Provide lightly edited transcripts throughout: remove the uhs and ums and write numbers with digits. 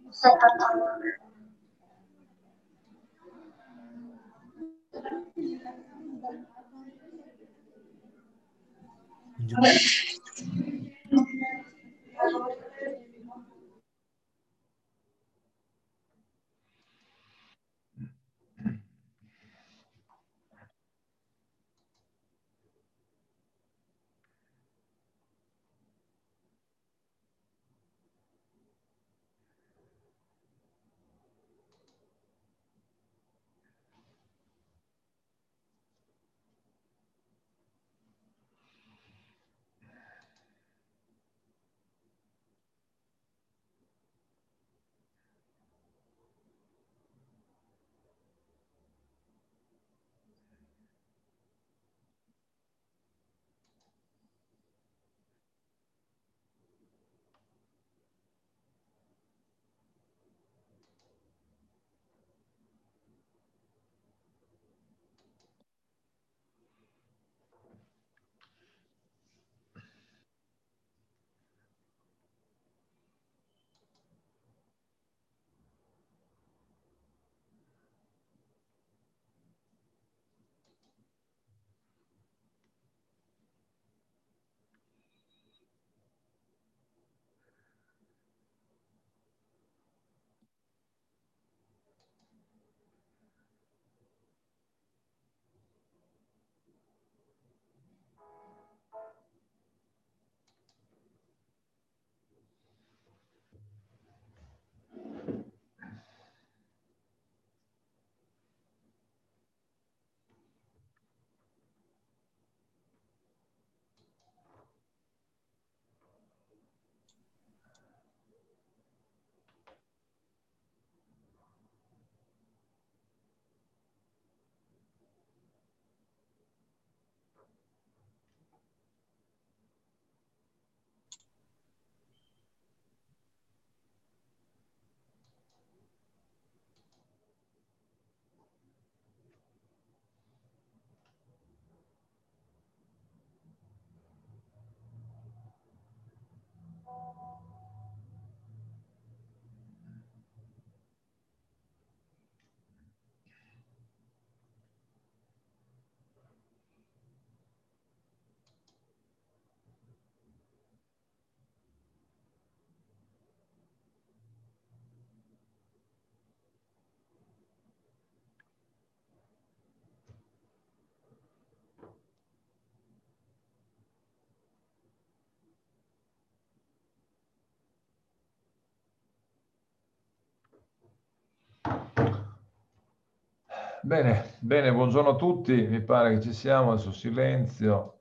Bene, bene, buongiorno a tutti, mi pare che ci siamo, adesso silenzio.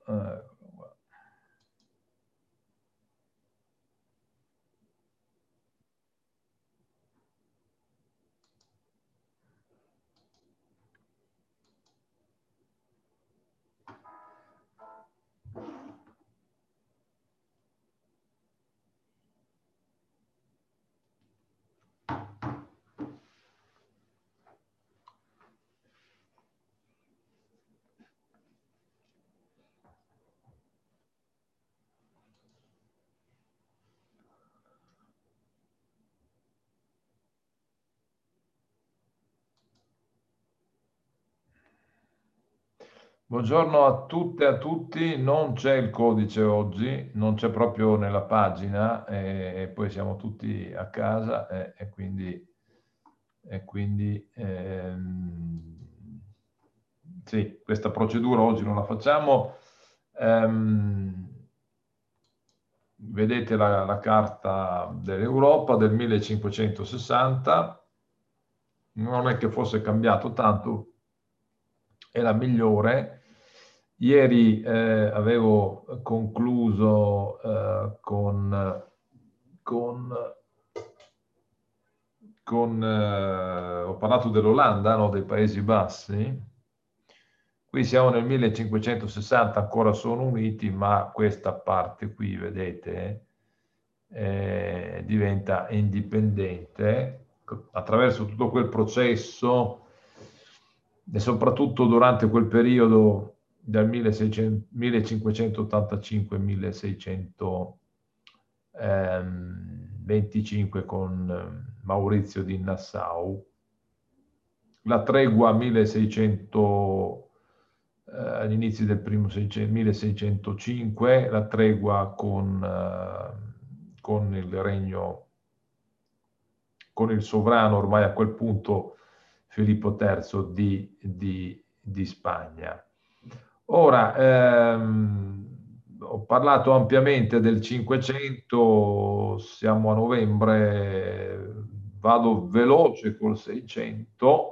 Buongiorno a tutte e a tutti, non c'è il codice oggi, non c'è proprio nella pagina e poi siamo tutti a casa e quindi sì, questa procedura oggi non la facciamo. Vedete la carta dell'Europa del 1560, non è che fosse cambiato tanto, è la migliore. Ieri avevo concluso ho parlato dell'Olanda, no, dei Paesi Bassi. Qui siamo nel 1560, ancora sono uniti, ma questa parte qui, vedete, diventa indipendente attraverso tutto quel processo e soprattutto durante quel periodo dal 1585-1625 con Maurizio di Nassau, la tregua 1600, agli inizi del primo 1605, la tregua con il regno, con il sovrano ormai a quel punto Filippo III di Spagna. Ora, ho parlato ampiamente del 500, siamo a novembre, vado veloce col 600,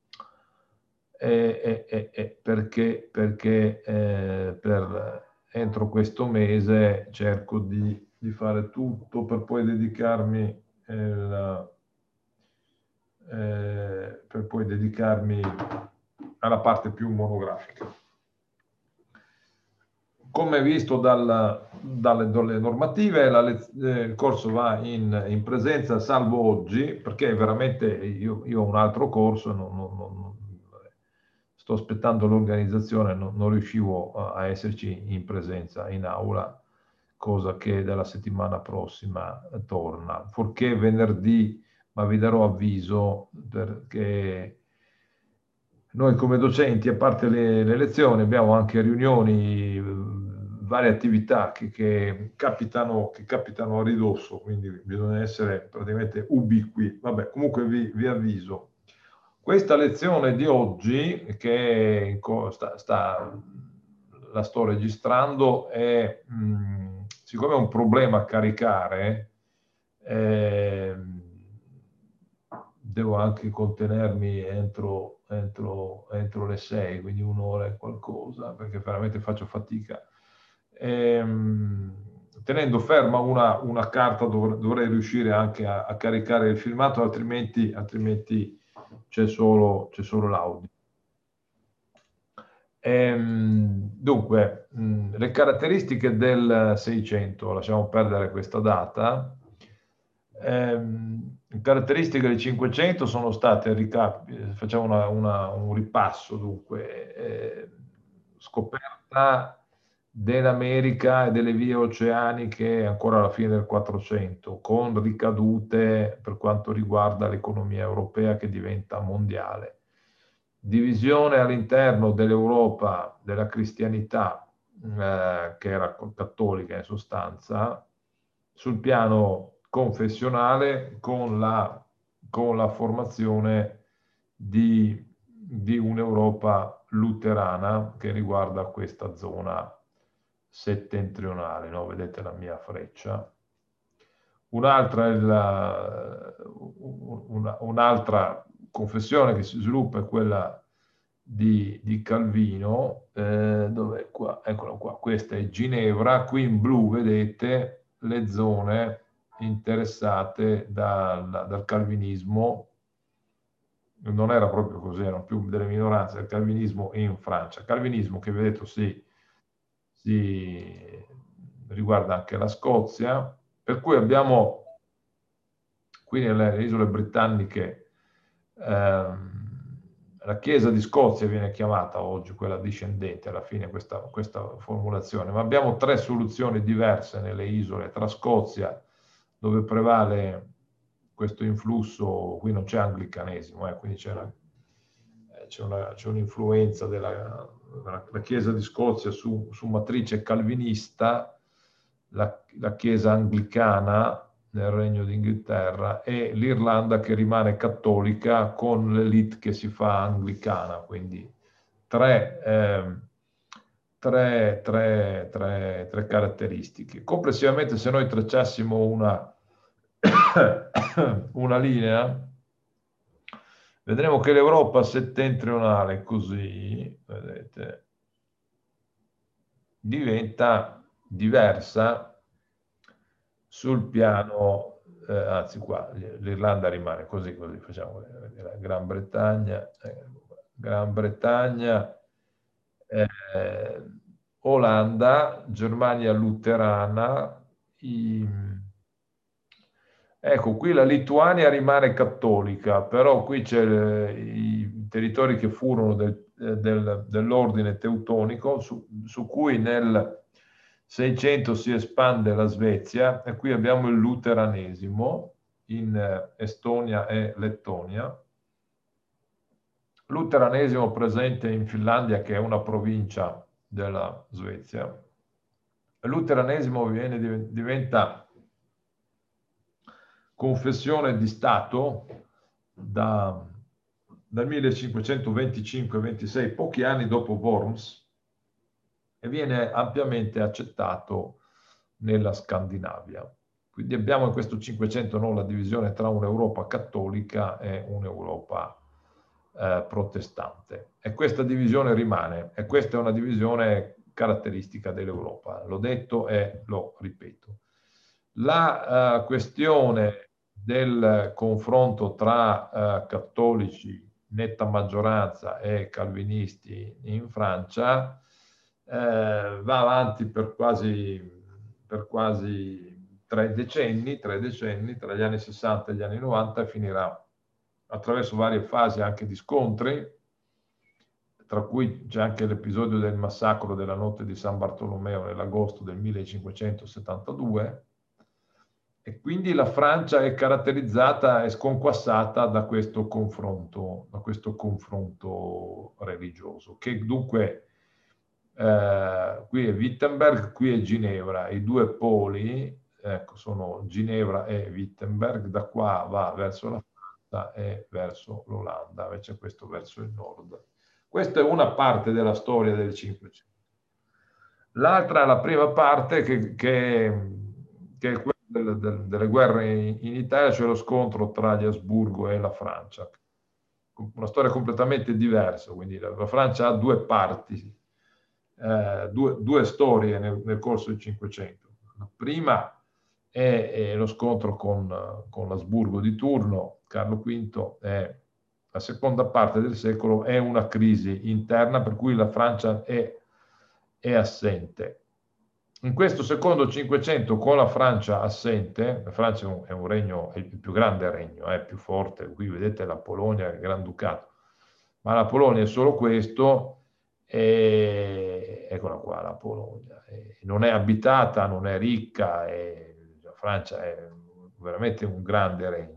perché entro questo mese cerco di fare tutto per poi dedicarmi, per poi dedicarmi alla parte più monografica. Come visto dalle normative, il corso va in presenza, salvo oggi, perché veramente io ho un altro corso, sto aspettando l'organizzazione, non riuscivo a esserci in presenza, in aula, cosa che dalla settimana prossima torna. Forché venerdì, ma vi darò avviso, perché noi come docenti, a parte le lezioni, abbiamo anche riunioni, varie attività che capitano a ridosso, quindi bisogna essere praticamente ubiqui. Vabbè, comunque vi avviso. Questa lezione di oggi, che la sto registrando, siccome è un problema a caricare, devo anche contenermi entro le 6, quindi un'ora e qualcosa, perché veramente faccio fatica. Tenendo ferma una carta dovrei riuscire anche a caricare il filmato, altrimenti c'è solo l'audio. Dunque, le caratteristiche del 600, lasciamo perdere questa data. Le caratteristiche del 500 sono state, facciamo un ripasso, dunque, scoperta dell'America e delle vie oceaniche ancora alla fine del 400, con ricadute per quanto riguarda l'economia europea che diventa mondiale. Divisione all'interno dell'Europa della cristianità, che era cattolica in sostanza, sul piano confessionale, con la formazione di un'Europa luterana che riguarda questa zona settentrionale, no? Vedete la mia freccia. Un'altra confessione che si sviluppa è quella di Calvino, dove qua, eccolo qua, questa è Ginevra, qui in blu vedete le zone interessate dal calvinismo. Non era proprio così, erano più delle minoranze del calvinismo in Francia. Calvinismo che vedete si riguarda anche la Scozia, per cui abbiamo qui nelle isole britanniche, la Chiesa di Scozia viene chiamata oggi quella discendente, alla fine questa formulazione, ma abbiamo tre soluzioni diverse nelle isole, tra Scozia, dove prevale questo influsso, qui non c'è anglicanesimo, quindi c'è un'influenza della Chiesa di Scozia su matrice calvinista, la Chiesa anglicana nel Regno d'Inghilterra e l'Irlanda che rimane cattolica con l'elite che si fa anglicana, quindi tre caratteristiche. Complessivamente, se noi tracciassimo una linea, vedremo che l'Europa settentrionale così, vedete, diventa diversa sul piano, anzi qua l'Irlanda rimane così, facciamo la Gran Bretagna, Olanda, Germania luterana, ecco, qui la Lituania rimane cattolica, però qui c'è i territori che furono dell'ordine teutonico, su cui nel 600 si espande la Svezia, e qui abbiamo il luteranesimo. in Estonia e Lettonia, luteranesimo presente in Finlandia, che è una provincia della Svezia. Il luteranesimo diventa confessione di Stato dal 1525-26, pochi anni dopo Worms, e viene ampiamente accettato nella Scandinavia. Quindi abbiamo in questo Cinquecento non la divisione tra un'Europa cattolica e un'Europa protestante. E questa divisione rimane, e questa è una divisione caratteristica dell'Europa. L'ho detto e lo ripeto. La questione del confronto tra cattolici, netta maggioranza, e calvinisti in Francia va avanti per quasi 3 decenni, tra gli anni 60 e gli anni 90, e finirà attraverso varie fasi anche di scontri, tra cui c'è anche l'episodio del massacro della notte di San Bartolomeo nell'agosto del 1572, e quindi la Francia è caratterizzata e sconquassata da questo confronto religioso, che dunque qui è Wittenberg, qui è Ginevra, i due poli, ecco, sono Ginevra e Wittenberg, da qua va verso la Francia e verso l'Olanda, invece questo verso il nord. Questa è una parte della storia del Cinquecento. L'altra, la prima parte, che è quella delle guerre in Italia, cioè lo scontro tra gli Asburgo e la Francia. Una storia completamente diversa, quindi la Francia ha due parti, due storie nel corso del Cinquecento. La prima è lo scontro con l'Asburgo di turno, Carlo V, e la seconda parte del secolo è una crisi interna per cui la Francia è assente. In questo secondo Cinquecento, con la Francia assente, la Francia è un regno, è il più grande regno, è più forte, qui vedete la Polonia, il Granducato, ma la Polonia è solo questo, e eccola qua la Polonia, non è abitata, non è ricca, la Francia è veramente un grande regno.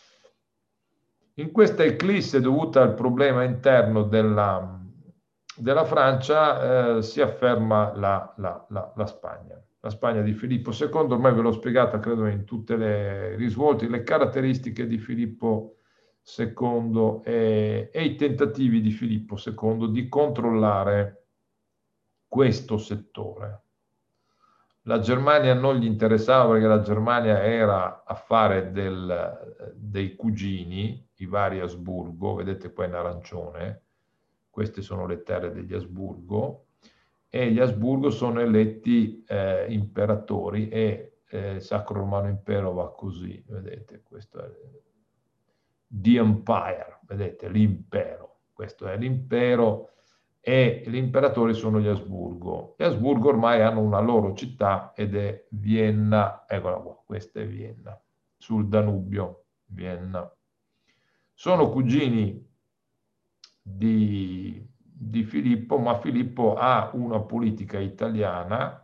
In questa eclisse dovuta al problema interno della Francia si afferma la Spagna. La Spagna di Filippo II, ormai ve l'ho spiegata, credo, in tutte le risvolti, le caratteristiche di Filippo II e i tentativi di Filippo II di controllare questo settore. La Germania non gli interessava, perché la Germania era affare dei cugini, i vari Asburgo, vedete qua in arancione, queste sono le terre degli Asburgo, e gli Asburgo sono eletti imperatori, e il Sacro Romano Impero va così, vedete, questo è the Empire, vedete, l'impero, questo è l'impero, e gli imperatori sono gli Asburgo. Gli Asburgo ormai hanno una loro città, ed è Vienna, eccola qua, questa è Vienna, sul Danubio, Vienna. Sono cugini di Filippo, ma Filippo ha una politica italiana,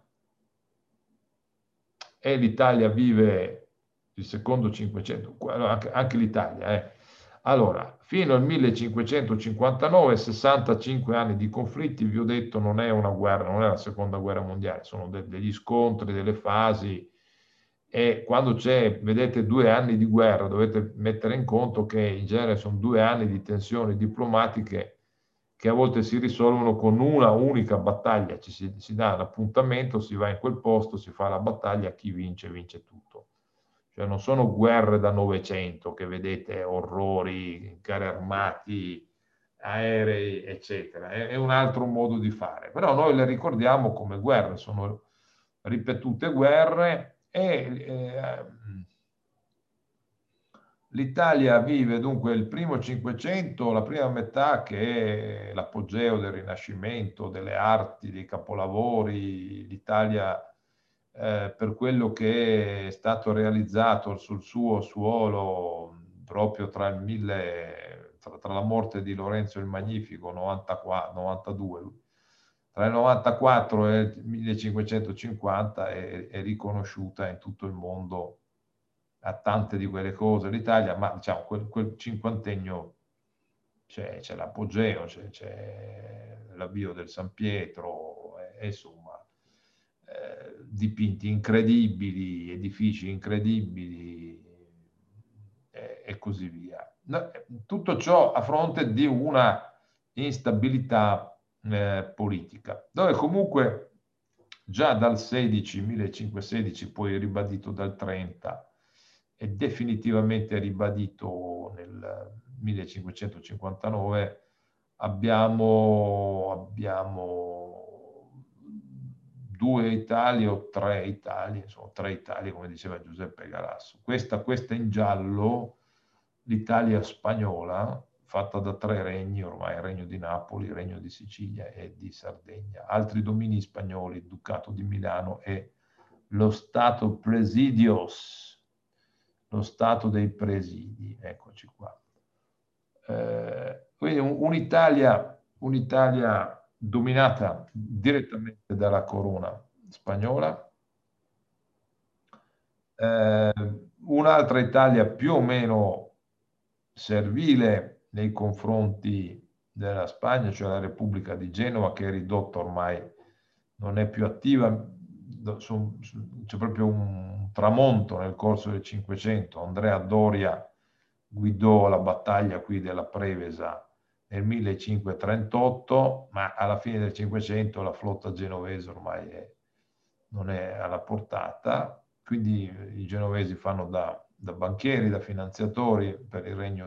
e l'Italia vive il secondo Cinquecento, anche l'Italia, Allora, fino al 1559, 65 anni di conflitti, vi ho detto, non è una guerra, non è la seconda guerra mondiale, sono degli scontri, delle fasi, e quando c'è, vedete, 2 anni di guerra, dovete mettere in conto che in genere sono 2 anni di tensioni diplomatiche che a volte si risolvono con una unica battaglia, si dà l'appuntamento, si va in quel posto, si fa la battaglia, chi vince, vince tutto. Cioè non sono guerre da Novecento che vedete orrori, carri armati, aerei, eccetera. È un altro modo di fare. Però noi le ricordiamo come guerre, sono ripetute guerre, e l'Italia vive dunque il primo Cinquecento, la prima metà, che è l'apogeo del Rinascimento, delle arti, dei capolavori. L'Italia, per quello che è stato realizzato sul suo suolo, proprio tra la morte di Lorenzo il Magnifico, 94, 92, tra il 94 e il 1550, è riconosciuta in tutto il mondo a tante di quelle cose l'Italia, ma diciamo quel cinquantennio c'è l'apogeo, c'è l'avvio del San Pietro, insomma, dipinti incredibili, edifici incredibili e così via. Tutto ciò a fronte di una instabilità politica, dove comunque già dal 16, 1516, poi ribadito dal 30 e definitivamente ribadito nel 1559, abbiamo due Italie o tre Italie, insomma tre Italie come diceva Giuseppe Garasso. Questa in giallo, l'Italia spagnola, fatta da tre regni, ormai il regno di Napoli, il regno di Sicilia e di Sardegna, altri domini spagnoli, il Ducato di Milano e lo Stato Presidios, lo Stato dei presidi, eccoci qua. Quindi un'Italia dominata direttamente dalla corona spagnola, un'altra Italia più o meno servile nei confronti della Spagna, cioè la Repubblica di Genova, che è ridotta ormai, non è più attiva. C'è proprio un tramonto nel corso del Cinquecento. Andrea Doria guidò la battaglia qui della Prevesa nel 1538, ma alla fine del Cinquecento la flotta genovese ormai non è alla portata, quindi i genovesi fanno da banchieri, da finanziatori per il regno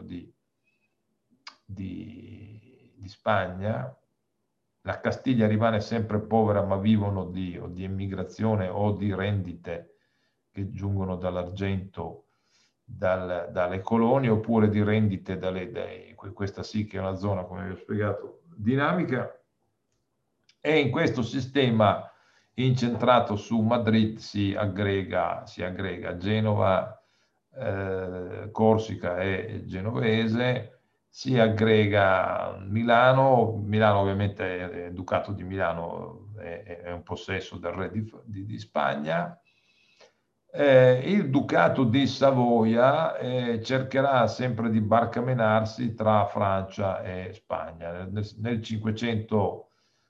di Spagna. La Castiglia rimane sempre povera, ma vivono di emigrazione o di rendite che giungono dall'argento, dalle colonie, oppure di rendite questa sì che è una zona, come vi ho spiegato, dinamica. E in questo sistema incentrato su Madrid si aggrega Genova, Corsica e Genovese, si aggrega Milano ovviamente è Ducato di Milano, è un possesso del re di Spagna. Il Ducato di Savoia cercherà sempre di barcamenarsi tra Francia e Spagna. Nel 500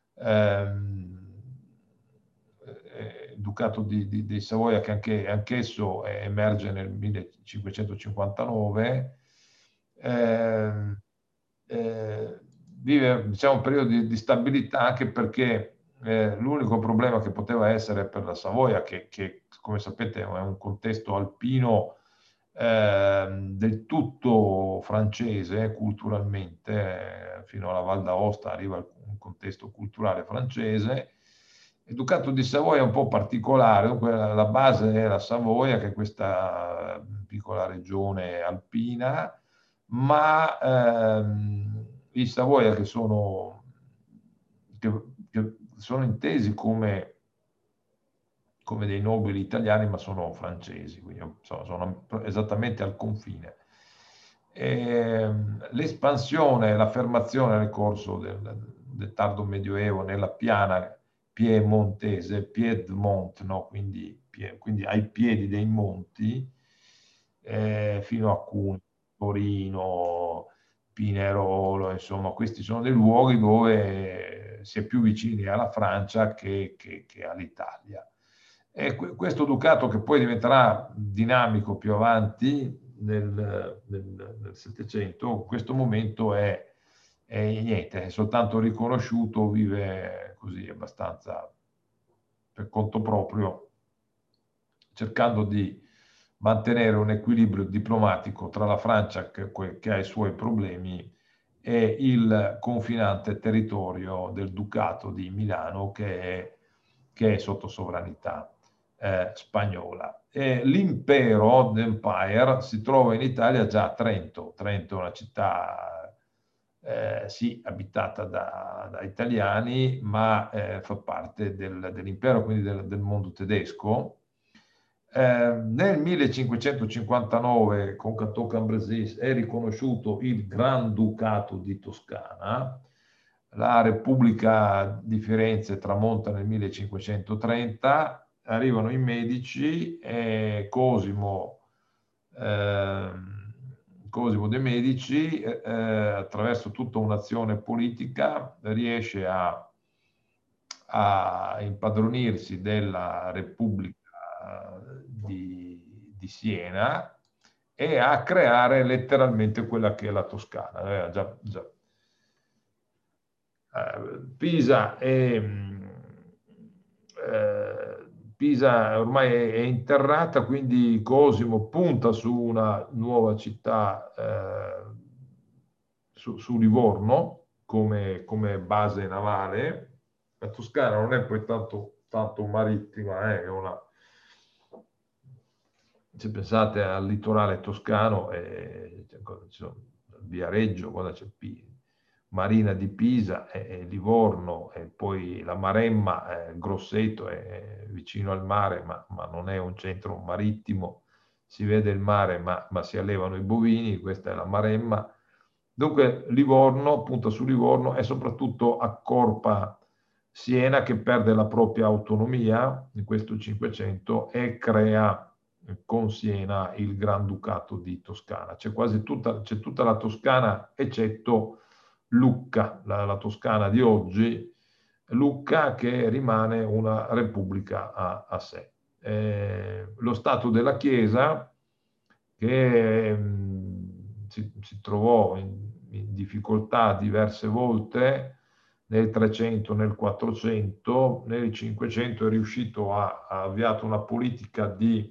Ducato di Savoia, che anch'esso emerge nel 1559, vive diciamo, un periodo di stabilità, anche perché l'unico problema che poteva essere per la Savoia, che come sapete è un contesto alpino del tutto francese culturalmente, fino alla Val d'Aosta arriva un contesto culturale francese. Il Ducato di Savoia è un po' particolare, dunque la base è la Savoia, che è questa piccola regione alpina, ma i Savoia che sono intesi come dei nobili italiani, ma sono francesi, quindi sono esattamente al confine. L'espansione, l'affermazione nel corso del tardo Medioevo nella piana piemontese, Piedmont, no? quindi ai piedi dei monti, fino a Cuneo, Torino, Pinerolo, insomma, questi sono dei luoghi dove si è più vicini alla Francia che all'Italia. E questo ducato, che poi diventerà dinamico più avanti nel Settecento, in questo momento niente, è soltanto riconosciuto, vive così abbastanza per conto proprio, cercando di mantenere un equilibrio diplomatico tra la Francia, che ha i suoi problemi, e il confinante territorio del Ducato di Milano, che è sotto sovranità spagnola. L'impero, l'Empire, si trova in Italia già a Trento. Trento è una città sì, abitata da italiani, ma fa parte dell'impero, quindi del mondo tedesco. Nel 1559 con Cateau Cambrésis è riconosciuto il Granducato di Toscana. La Repubblica di Firenze tramonta nel 1530, arrivano i Medici e Cosimo Cosimo de' Medici, attraverso tutta un'azione politica, riesce a impadronirsi della Repubblica di Siena e a creare letteralmente quella che è la Toscana. Pisa Pisa ormai è interrata, quindi Cosimo punta su una nuova città, su Livorno, come base navale. La Toscana non è poi tanto marittima, se pensate al litorale toscano, ci sono Viareggio, cosa c'è? Marina di Pisa, Livorno, e poi la Maremma, Grosseto, è vicino al mare, ma non è un centro marittimo, si vede il mare, ma si allevano i bovini, questa è la Maremma. Dunque Livorno, punta su Livorno e soprattutto accorpa Siena, che perde la propria autonomia in questo Cinquecento e crea con Siena il Granducato di Toscana. C'è tutta la Toscana eccetto Lucca, la Toscana di oggi, Lucca che rimane una repubblica a sé. Lo Stato della Chiesa, che si trovò in difficoltà diverse volte, nel 300, nel 400, nel 500 è riuscito ha avviato una politica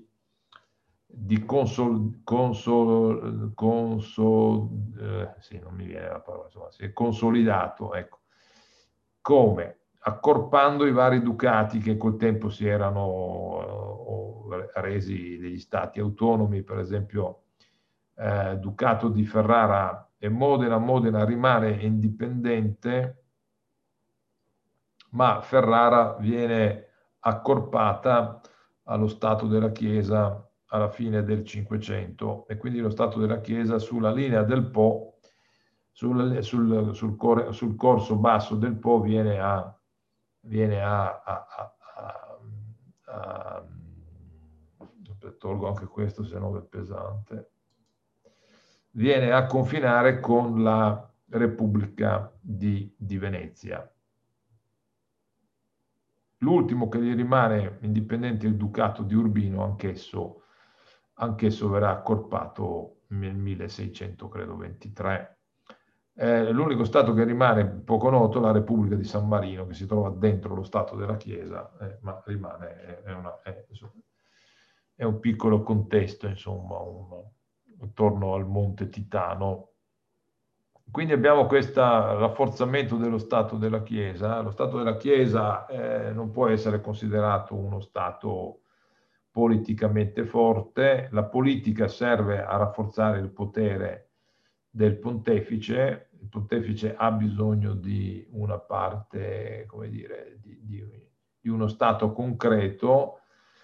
sì, non mi viene la parola, insomma, si è consolidato, ecco, come? Accorpando i vari ducati che col tempo si erano resi degli stati autonomi, per esempio Ducato di Ferrara e Modena. Modena rimane indipendente, ma Ferrara viene accorpata allo Stato della Chiesa alla fine del Cinquecento, e quindi lo Stato della Chiesa sulla linea del Po, sul corso basso del Po, viene tolgo anche questo, se no è pesante, viene a confinare con la Repubblica di Venezia. L'ultimo che gli rimane indipendente è il Ducato di Urbino, anch'esso verrà accorpato nel 1600, credo, 23. L'unico stato che rimane poco noto è la Repubblica di San Marino, che si trova dentro lo Stato della Chiesa, ma rimane, è un piccolo contesto, insomma, attorno al Monte Titano. Quindi abbiamo questo rafforzamento dello Stato della Chiesa. Lo Stato della Chiesa non può essere considerato uno Stato politicamente forte. La politica serve a rafforzare il potere del pontefice. Il pontefice ha bisogno di una parte, come dire, di uno Stato concreto,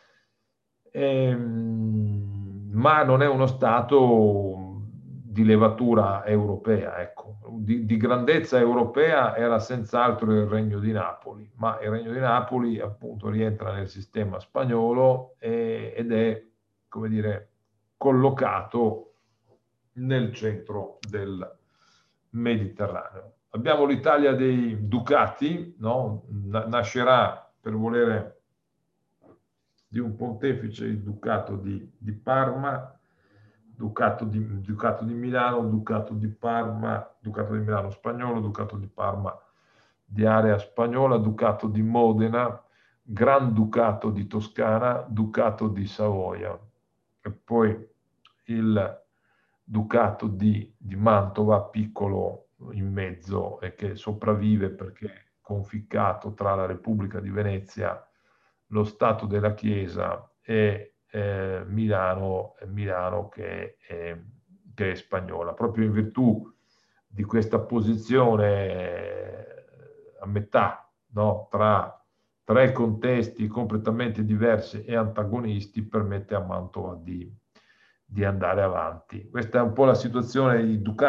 ma non è uno Stato di levatura europea, ecco. Di grandezza europea era senz'altro il Regno di Napoli, ma il Regno di Napoli appunto rientra nel sistema spagnolo ed è, come dire, collocato nel centro del Mediterraneo. Abbiamo l'Italia dei ducati, no? Nascerà per volere di un pontefice il Ducato di Parma, Ducato di Milano, Ducato di Parma, Ducato di Milano spagnolo, Ducato di Parma di area spagnola, Ducato di Modena, Granducato di Toscana, Ducato di Savoia e poi il Ducato di Mantova, piccolo in mezzo e che sopravvive perché è conficcato tra la Repubblica di Venezia, lo Stato della Chiesa e Milano che è spagnola. Proprio in virtù di questa posizione a metà, no, tra tre contesti completamente diversi e antagonisti, permette a Mantova di andare avanti. Questa è un po' la situazione.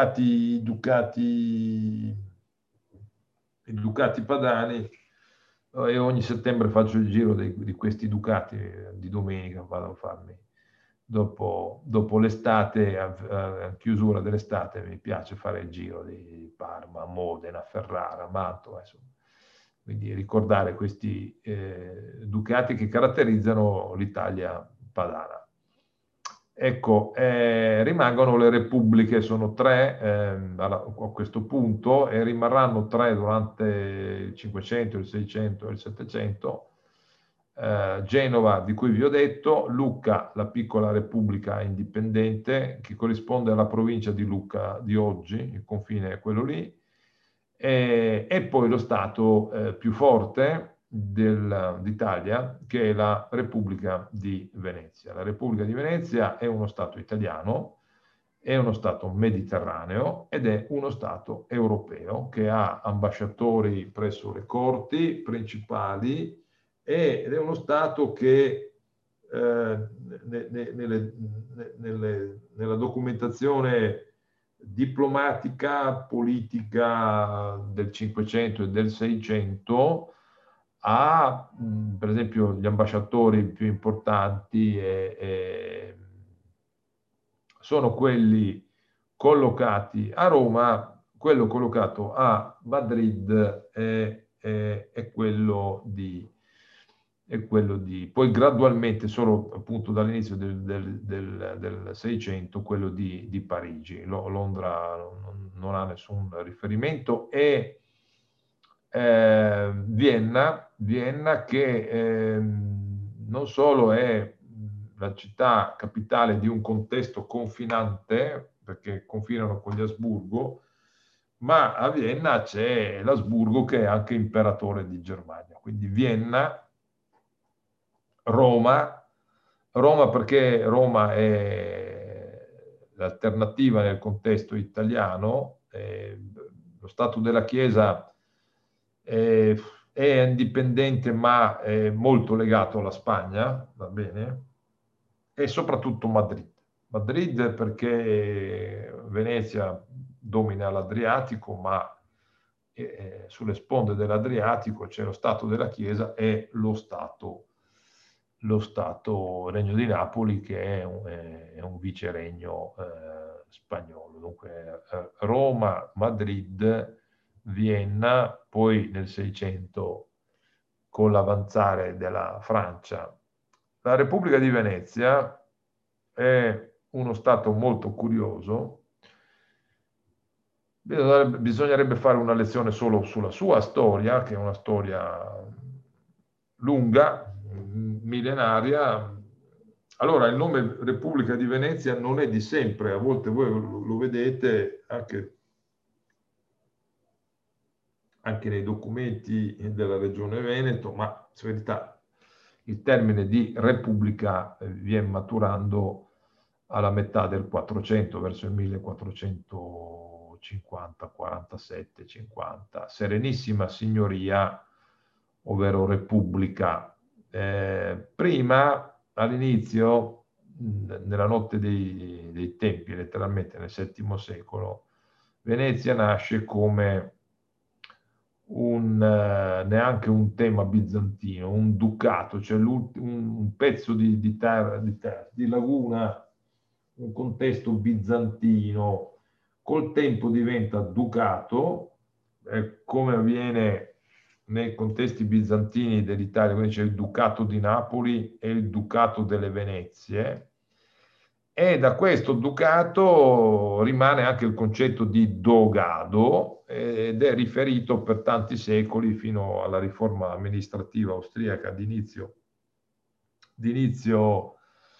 I ducati padani, e ogni settembre faccio il giro di questi ducati, di domenica vado a farmi dopo l'estate, a chiusura dell'estate, mi piace fare il giro di Parma, Modena, Ferrara, Mantova, insomma. Quindi ricordare questi ducati che caratterizzano l'Italia padana. Ecco, rimangono le repubbliche, sono tre a questo punto, e rimarranno tre durante il 500, il 600 e il 700. Genova, di cui vi ho detto, Lucca, la piccola repubblica indipendente, che corrisponde alla provincia di Lucca di oggi, il confine è quello lì, e poi lo Stato più forte d'Italia, che è la Repubblica di Venezia. La Repubblica di Venezia è uno Stato italiano, è uno Stato mediterraneo ed è uno Stato europeo che ha ambasciatori presso le corti principali, ed è uno Stato che nella documentazione diplomatica, politica del 500 e del 600 ha, per esempio, gli ambasciatori più importanti sono quelli collocati a Roma, quello collocato a Madrid è quello di poi gradualmente, solo appunto dall'inizio del 600, quello di Parigi. Londra non ha nessun riferimento, e Vienna che non solo è la città capitale di un contesto confinante, perché confinano con gli Asburgo, ma a Vienna c'è l'Asburgo che è anche imperatore di Germania. Quindi Vienna, Roma perché Roma è l'alternativa nel contesto italiano, lo Stato della Chiesa è indipendente ma è molto legato alla Spagna, va bene? E soprattutto Madrid. Madrid perché Venezia domina l'Adriatico, ma sulle sponde dell'Adriatico c'è lo Stato della Chiesa e lo Stato Regno di Napoli, che è un viceregno spagnolo. Dunque Roma, Madrid, Vienna, poi nel 600 con l'avanzare della Francia. La Repubblica di Venezia è uno stato molto curioso. Bisognerebbe fare una lezione solo sulla sua storia, che è una storia lunga, millenaria. Allora, il nome Repubblica di Venezia non è di sempre, a volte voi lo vedete anche nei documenti della Regione Veneto, ma in verità il termine di Repubblica viene maturando alla metà del 400, verso il 1450, 47, 50. Serenissima Signoria, ovvero Repubblica. Prima, all'inizio, nella notte dei tempi, letteralmente nel VII secolo, Venezia nasce come neanche un tema bizantino, un ducato, cioè un pezzo di terra, di laguna, un contesto bizantino, col tempo diventa ducato, come avviene nei contesti bizantini dell'Italia, quindi c'è il Ducato di Napoli e il Ducato delle Venezie, e da questo ducato rimane anche il concetto di dogado, ed è riferito per tanti secoli fino alla riforma amministrativa austriaca d'inizio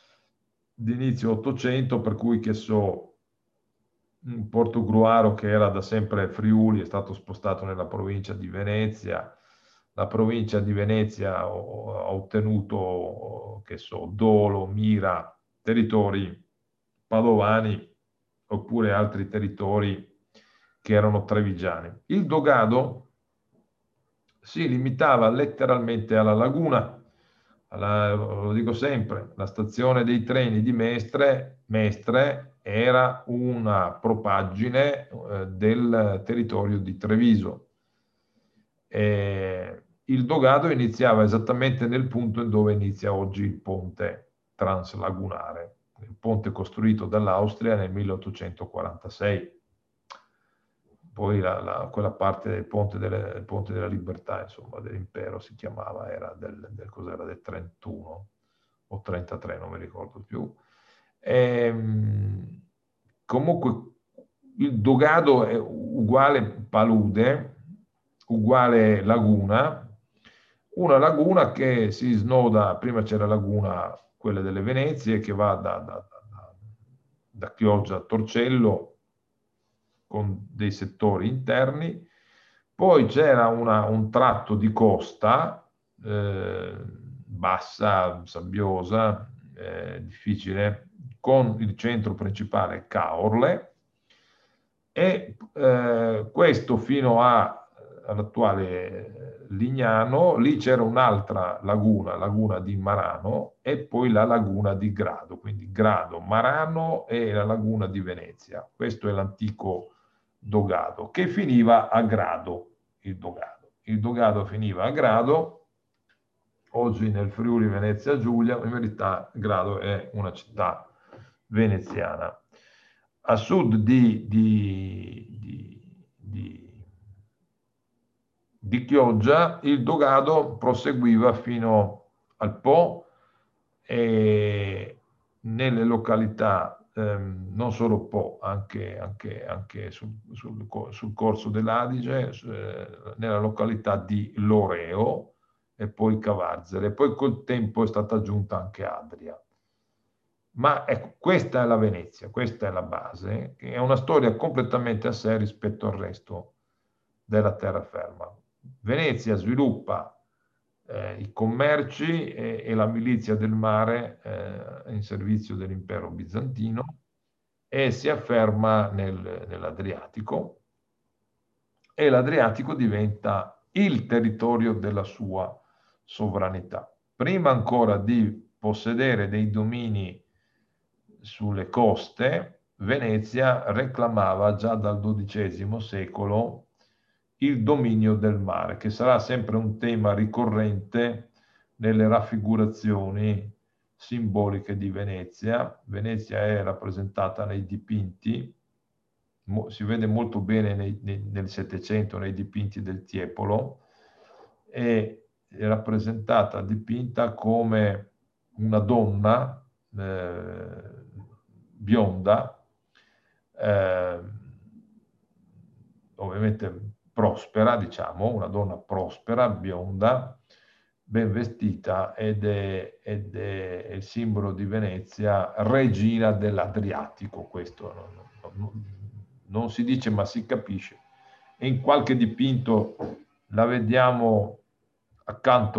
800, per cui che so, Portogruaro, che era da sempre Friuli, è stato spostato nella provincia di Venezia. La provincia di Venezia ha ottenuto, che so, Dolo, Mira, territori padovani, oppure altri territori che erano trevigiani. Il dogado si limitava letteralmente alla laguna. Lo dico sempre, la stazione dei treni di Mestre era una propaggine del territorio di Treviso. Il dogado iniziava esattamente nel punto in dove inizia oggi il ponte translagunare. il ponte costruito dall'Austria nel 1846. Poi quella parte del ponte della Libertà, insomma, dell'impero si chiamava, era cos'era, del 31 o 33, non mi ricordo più. Comunque il Dogado è uguale palude, uguale laguna, una laguna che si snoda, prima c'era laguna, quella delle Venezie, che va da Chioggia a Torcello, con dei settori interni, poi c'era un tratto di costa bassa, sabbiosa, difficile, con il centro principale Caorle, e questo fino all'attuale Lignano. Lì c'era un'altra laguna, laguna di Marano, e poi la laguna di Grado, quindi Grado, Marano e la laguna di Venezia. Questo è l'antico Dogado, che finiva a Grado, il Dogado. Il Dogado finiva a Grado, oggi nel Friuli Venezia Giulia, in verità Grado è una città veneziana. A sud di Chioggia il Dogado proseguiva fino al Po, e nelle località, non solo Po, anche sul corso dell'Adige, nella località di Loreo e poi Cavarzere. Poi col tempo è stata aggiunta anche Adria. Ma ecco, questa è la Venezia, questa è la base, che è una storia completamente a sé rispetto al resto della terraferma. Venezia sviluppa i commerci e la milizia del mare in servizio dell'impero bizantino, e si afferma nell'Adriatico, e l'Adriatico diventa il territorio della sua sovranità. Prima ancora di possedere dei domini sulle coste, Venezia reclamava già dal XII secolo il dominio del mare, che sarà sempre un tema ricorrente nelle raffigurazioni simboliche di Venezia. Venezia è rappresentata nei dipinti, si vede molto bene nel Settecento, nei dipinti del Tiepolo, è rappresentata, dipinta come una donna bionda, eh, ovviamente prospera, diciamo, una donna prospera, bionda, ben vestita, ed è il simbolo di Venezia, regina dell'Adriatico. Questo non si dice, ma si capisce. E in qualche dipinto la vediamo accanto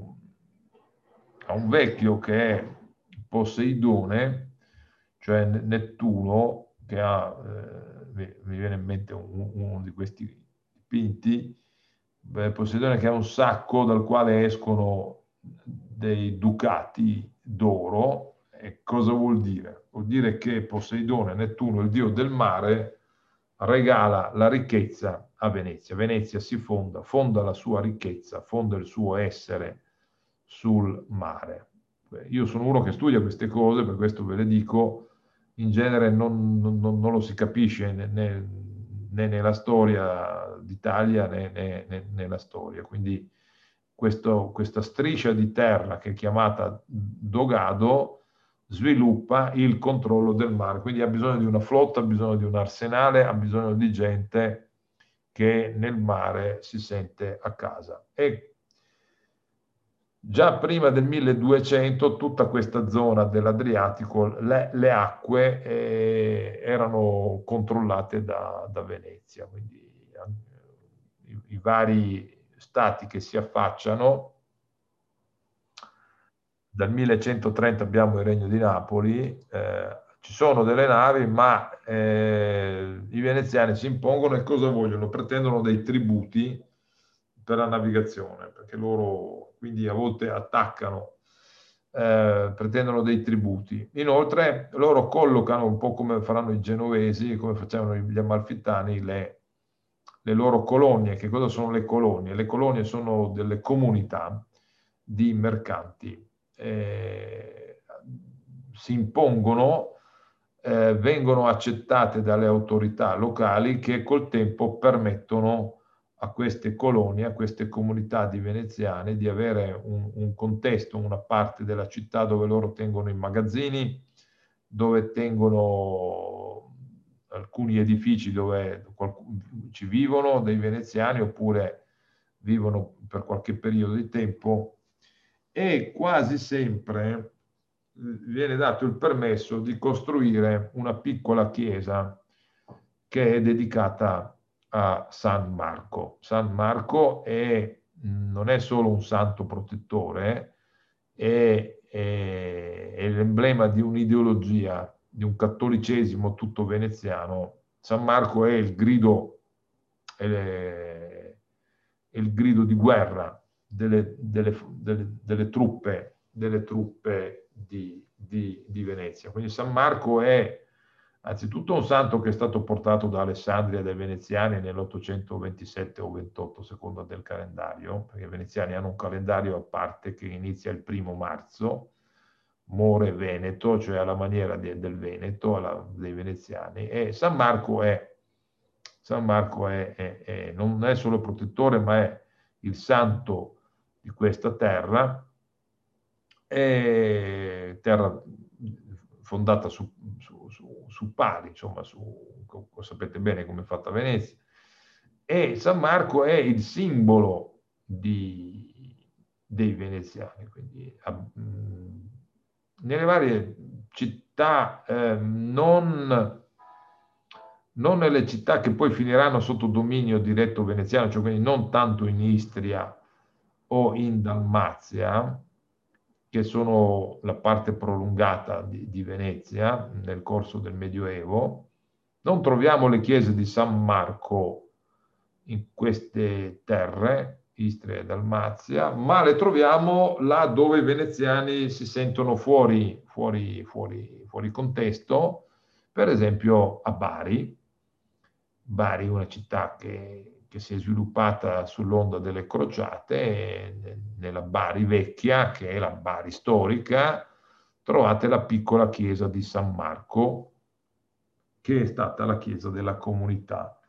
a un vecchio che è Poseidone, cioè Nettuno, che ha, mi viene in mente uno di questi dipinti, Poseidone che ha un sacco dal quale escono dei ducati d'oro. E cosa vuol dire? Vuol dire che Poseidone, Nettuno, il dio del mare, regala la ricchezza a Venezia. Venezia si fonda la sua ricchezza, fonda il suo essere sul mare. Io sono uno che studia queste cose, per questo ve le dico. In genere non lo si capisce né nella storia d'Italia né nella storia. Quindi questa striscia di terra, che è chiamata Dogado, sviluppa il controllo del mare. Quindi ha bisogno di una flotta, ha bisogno di un arsenale, ha bisogno di gente che nel mare si sente a casa. E già prima del 1200 tutta questa zona dell'Adriatico, le acque erano controllate da Venezia, quindi i vari stati che si affacciano. Dal 1130 abbiamo il Regno di Napoli, ci sono delle navi, ma i veneziani si impongono, e cosa vogliono? Pretendono dei tributi per la navigazione, perché loro quindi a volte attaccano, pretendono dei tributi. Inoltre loro collocano, un po' come faranno i genovesi, come facevano gli amalfitani, le loro colonie. Che cosa sono le colonie? Le colonie sono delle comunità di mercanti. si impongono, vengono accettate dalle autorità locali che col tempo permettono a queste colonie, a queste comunità di veneziani di avere un contesto, una parte della città dove loro tengono i magazzini, dove tengono alcuni edifici dove ci vivono dei veneziani oppure vivono per qualche periodo di tempo, e quasi sempre viene dato il permesso di costruire una piccola chiesa che è dedicata a San Marco. San Marco non è solo un santo protettore, è l'emblema di un'ideologia, di un cattolicesimo tutto veneziano. San Marco è il grido di guerra delle truppe di Venezia. Quindi San Marco è anzitutto un santo che è stato portato da Alessandria dai veneziani nell'827 o 28, secondo del calendario, perché i veneziani hanno un calendario a parte che inizia il 1° marzo, More Veneto, cioè alla maniera del Veneto, dei veneziani, e San Marco non è solo protettore, ma è il santo di questa terra, è terra fondata su pali, insomma, sapete bene come è fatta Venezia, e San Marco è il simbolo dei veneziani, quindi nelle varie città, non nelle città che poi finiranno sotto dominio diretto veneziano, cioè quindi non tanto in Istria o in Dalmazia, che sono la parte prolungata di Venezia nel corso del Medioevo. Non troviamo le chiese di San Marco in queste terre, Istria e Dalmazia, ma le troviamo là dove i veneziani si sentono fuori contesto, per esempio a Bari. Bari è una città che si è sviluppata sull'onda delle crociate, e nella Bari vecchia, che è la Bari storica, trovate la piccola chiesa di San Marco, che è stata la chiesa della comunità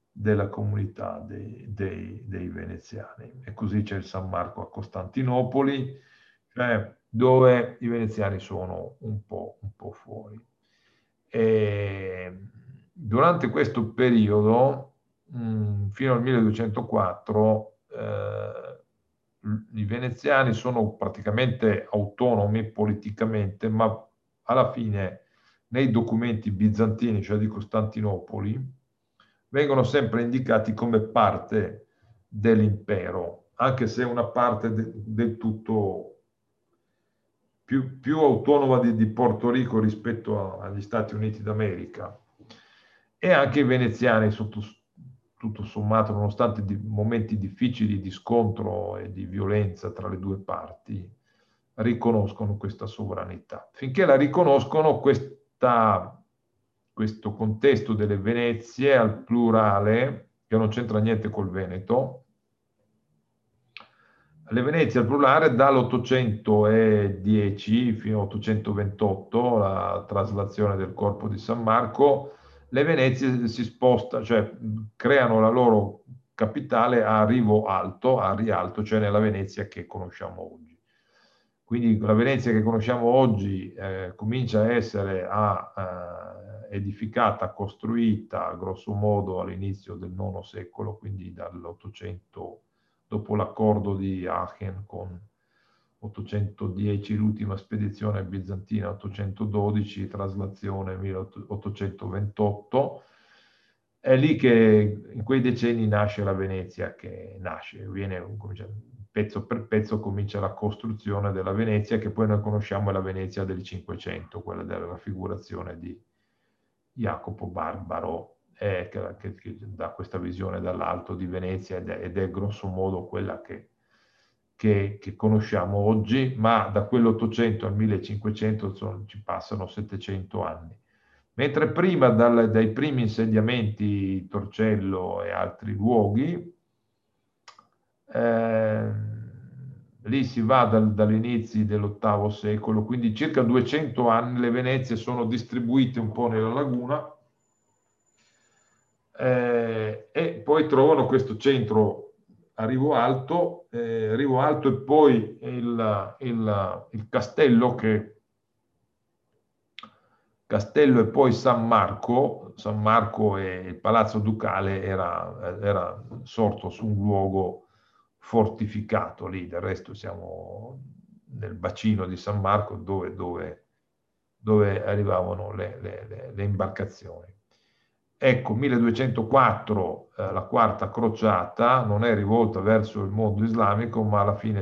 dei veneziani. E così c'è il San Marco a Costantinopoli, cioè dove i veneziani sono un po' fuori. E durante questo periodo, fino al 1204, i veneziani sono praticamente autonomi politicamente, ma alla fine nei documenti bizantini, cioè di Costantinopoli, vengono sempre indicati come parte dell'impero, anche se una parte del tutto più autonoma di Porto Rico rispetto agli Stati Uniti d'America. E anche i veneziani, tutto sommato, nonostante momenti difficili di scontro e di violenza tra le due parti, riconoscono questa sovranità. Finché la riconoscono, questo contesto delle Venezie al plurale, che non c'entra niente col Veneto, le Venezie al plurale dall'810 fino all'828, la traslazione del corpo di San Marco, le Venezie si spostano, cioè creano la loro capitale a Rialto, cioè nella Venezia che conosciamo oggi. Quindi la Venezia che conosciamo oggi comincia a essere edificata, costruita grosso modo all'inizio del IX secolo, quindi dall'800, dopo l'accordo di Aachen con 810, l'ultima spedizione bizantina 812, traslazione 1828. È lì che in quei decenni nasce la Venezia, pezzo per pezzo comincia la costruzione della Venezia, che poi noi conosciamo, è la Venezia del Cinquecento, quella della raffigurazione di Jacopo Barbaro, che dà questa visione dall'alto di Venezia, ed è grosso modo quella che conosciamo oggi, ma da quell'800 al 1500 ci passano 700 anni. Mentre prima, dai primi insediamenti, Torcello e altri luoghi, lì si va dagli inizi dell'VIII secolo, quindi circa 200 anni le Venezie sono distribuite un po' nella laguna, e poi trovano questo centro a Rivo Alto e poi il castello, Castello e poi San Marco. San Marco e il Palazzo Ducale era sorto su un luogo fortificato lì, del resto siamo nel bacino di San Marco dove arrivavano le imbarcazioni. Ecco, 1204, la quarta crociata non è rivolta verso il mondo islamico, ma alla fine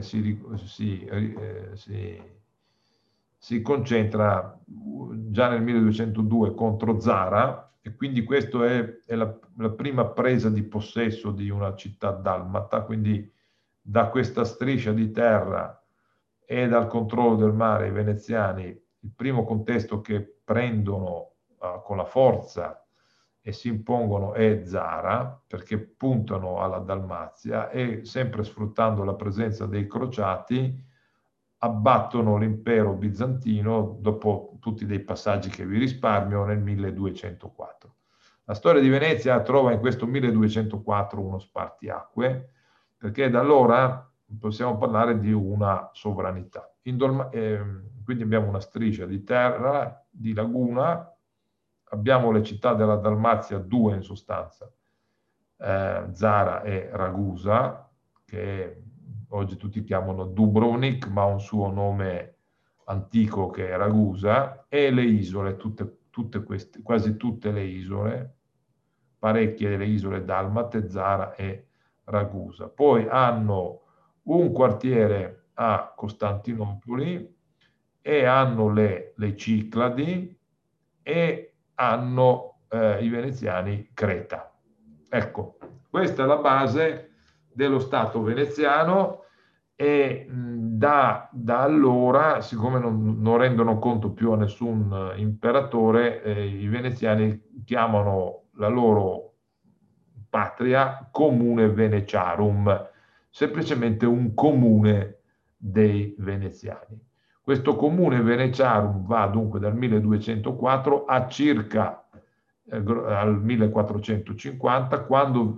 si concentra già nel 1202 contro Zara, e quindi questa è la prima presa di possesso di una città dalmata, quindi da questa striscia di terra e dal controllo del mare i veneziani, il primo contesto che prendono con la forza e si impongono è Zara, perché puntano alla Dalmazia e, sempre sfruttando la presenza dei crociati, abbattono l'impero bizantino dopo tutti dei passaggi che vi risparmio nel 1204. La storia di Venezia trova in questo 1204 uno spartiacque, perché da allora possiamo parlare di una sovranità. Quindi abbiamo una striscia di terra, di laguna, abbiamo le città della Dalmazia, due in sostanza, Zara e Ragusa, che oggi tutti chiamano Dubrovnik, ma ha un suo nome antico che è Ragusa, e le isole, tutte queste, quasi tutte le isole, parecchie delle isole dalmate, Zara e Ragusa. Poi hanno un quartiere a Costantinopoli e hanno le Cicladi e hanno i veneziani Creta. Ecco, questa è la base dello Stato veneziano, e da allora, siccome non rendono conto più a nessun imperatore, i veneziani chiamano la loro patria Comune Veneciarum, semplicemente un comune dei veneziani. Questo comune Veneciarum va dunque dal 1204 a circa al 1450, quando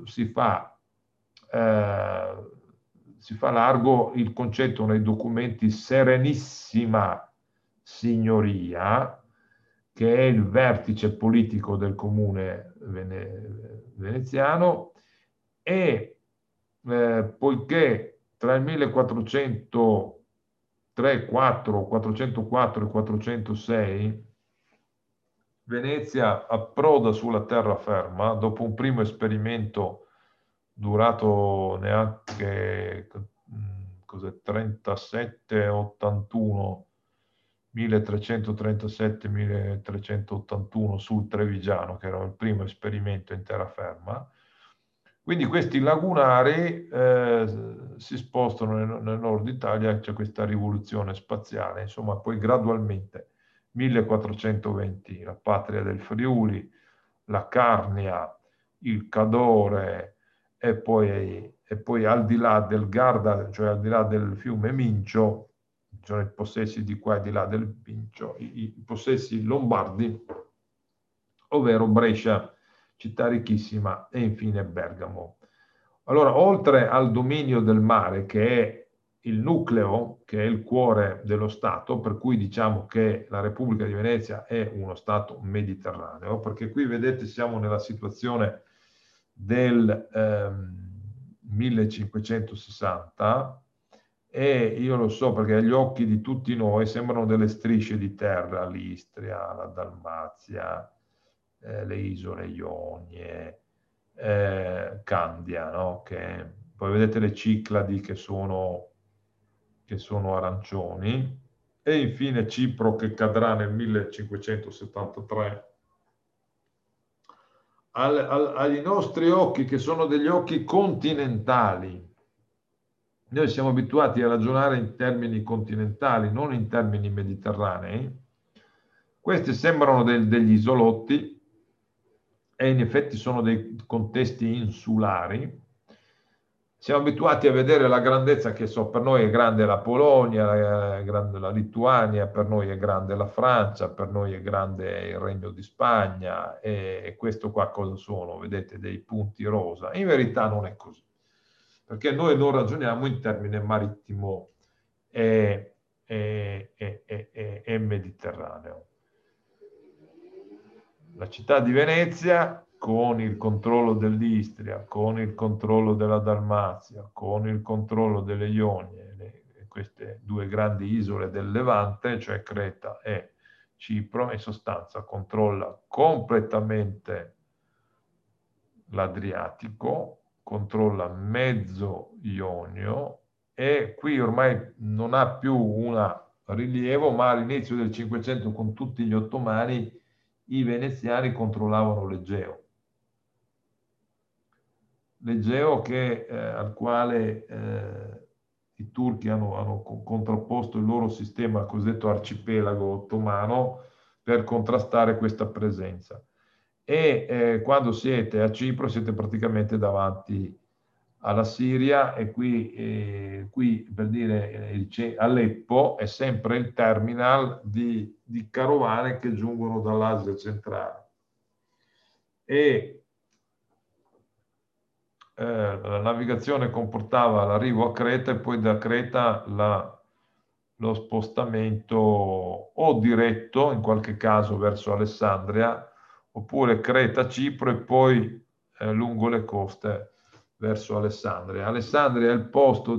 si fa largo il concetto nei documenti Serenissima Signoria, che è il vertice politico del comune veneziano, e poiché tra il 1403, 404 e 406 Venezia approda sulla terraferma dopo un primo esperimento durato neanche 37-81, 1337-1381 sul Trevigiano, che era il primo esperimento in terraferma. Quindi questi lagunari si spostano nel nord Italia, c'è questa rivoluzione spaziale, insomma, poi gradualmente 1420 la patria del Friuli, la Carnia, il Cadore, e poi al di là del Garda, cioè al di là del fiume Mincio, sono i possessi di qua e di là del Mincio, i possessi lombardi, ovvero Brescia, città ricchissima, e infine Bergamo. Allora, oltre al dominio del mare, che è il nucleo, che è il cuore dello Stato, per cui diciamo che la Repubblica di Venezia è uno Stato mediterraneo, perché qui vedete siamo nella situazione del 1560, e io lo so perché agli occhi di tutti noi sembrano delle strisce di terra, l'Istria, la Dalmazia, le isole Ionie, Candia, no? Poi vedete le Cicladi che sono arancioni, e infine Cipro, che cadrà nel 1573. Agli nostri occhi, che sono degli occhi continentali, noi siamo abituati a ragionare in termini continentali, non in termini mediterranei. Questi sembrano degli isolotti, e in effetti sono dei contesti insulari, siamo abituati a vedere la grandezza che so, per noi è grande la Polonia, è grande la Lituania, per noi è grande la Francia, per noi è grande il Regno di Spagna e questo qua cosa sono? Vedete dei punti rosa. In verità non è così, perché noi non ragioniamo in termine marittimo e mediterraneo. La città di Venezia, con il controllo dell'Istria, con il controllo della Dalmazia, con il controllo delle Ionie, queste due grandi isole del Levante, cioè Creta e Cipro, in sostanza controlla completamente l'Adriatico, controlla mezzo Ionio e qui ormai non ha più un rilievo, ma all'inizio del Cinquecento con tutti gli ottomani i veneziani controllavano l'Egeo. L'Egeo al quale i turchi hanno contrapposto il loro sistema cosiddetto arcipelago ottomano per contrastare questa presenza. E quando siete a Cipro siete praticamente davanti alla Siria e qui per dire Aleppo è sempre il terminal di carovane che giungono dall'Asia centrale. E la navigazione comportava l'arrivo a Creta e poi da Creta lo spostamento o diretto, in qualche caso verso Alessandria, oppure Creta-Cipro e poi lungo le coste verso Alessandria. Alessandria è il posto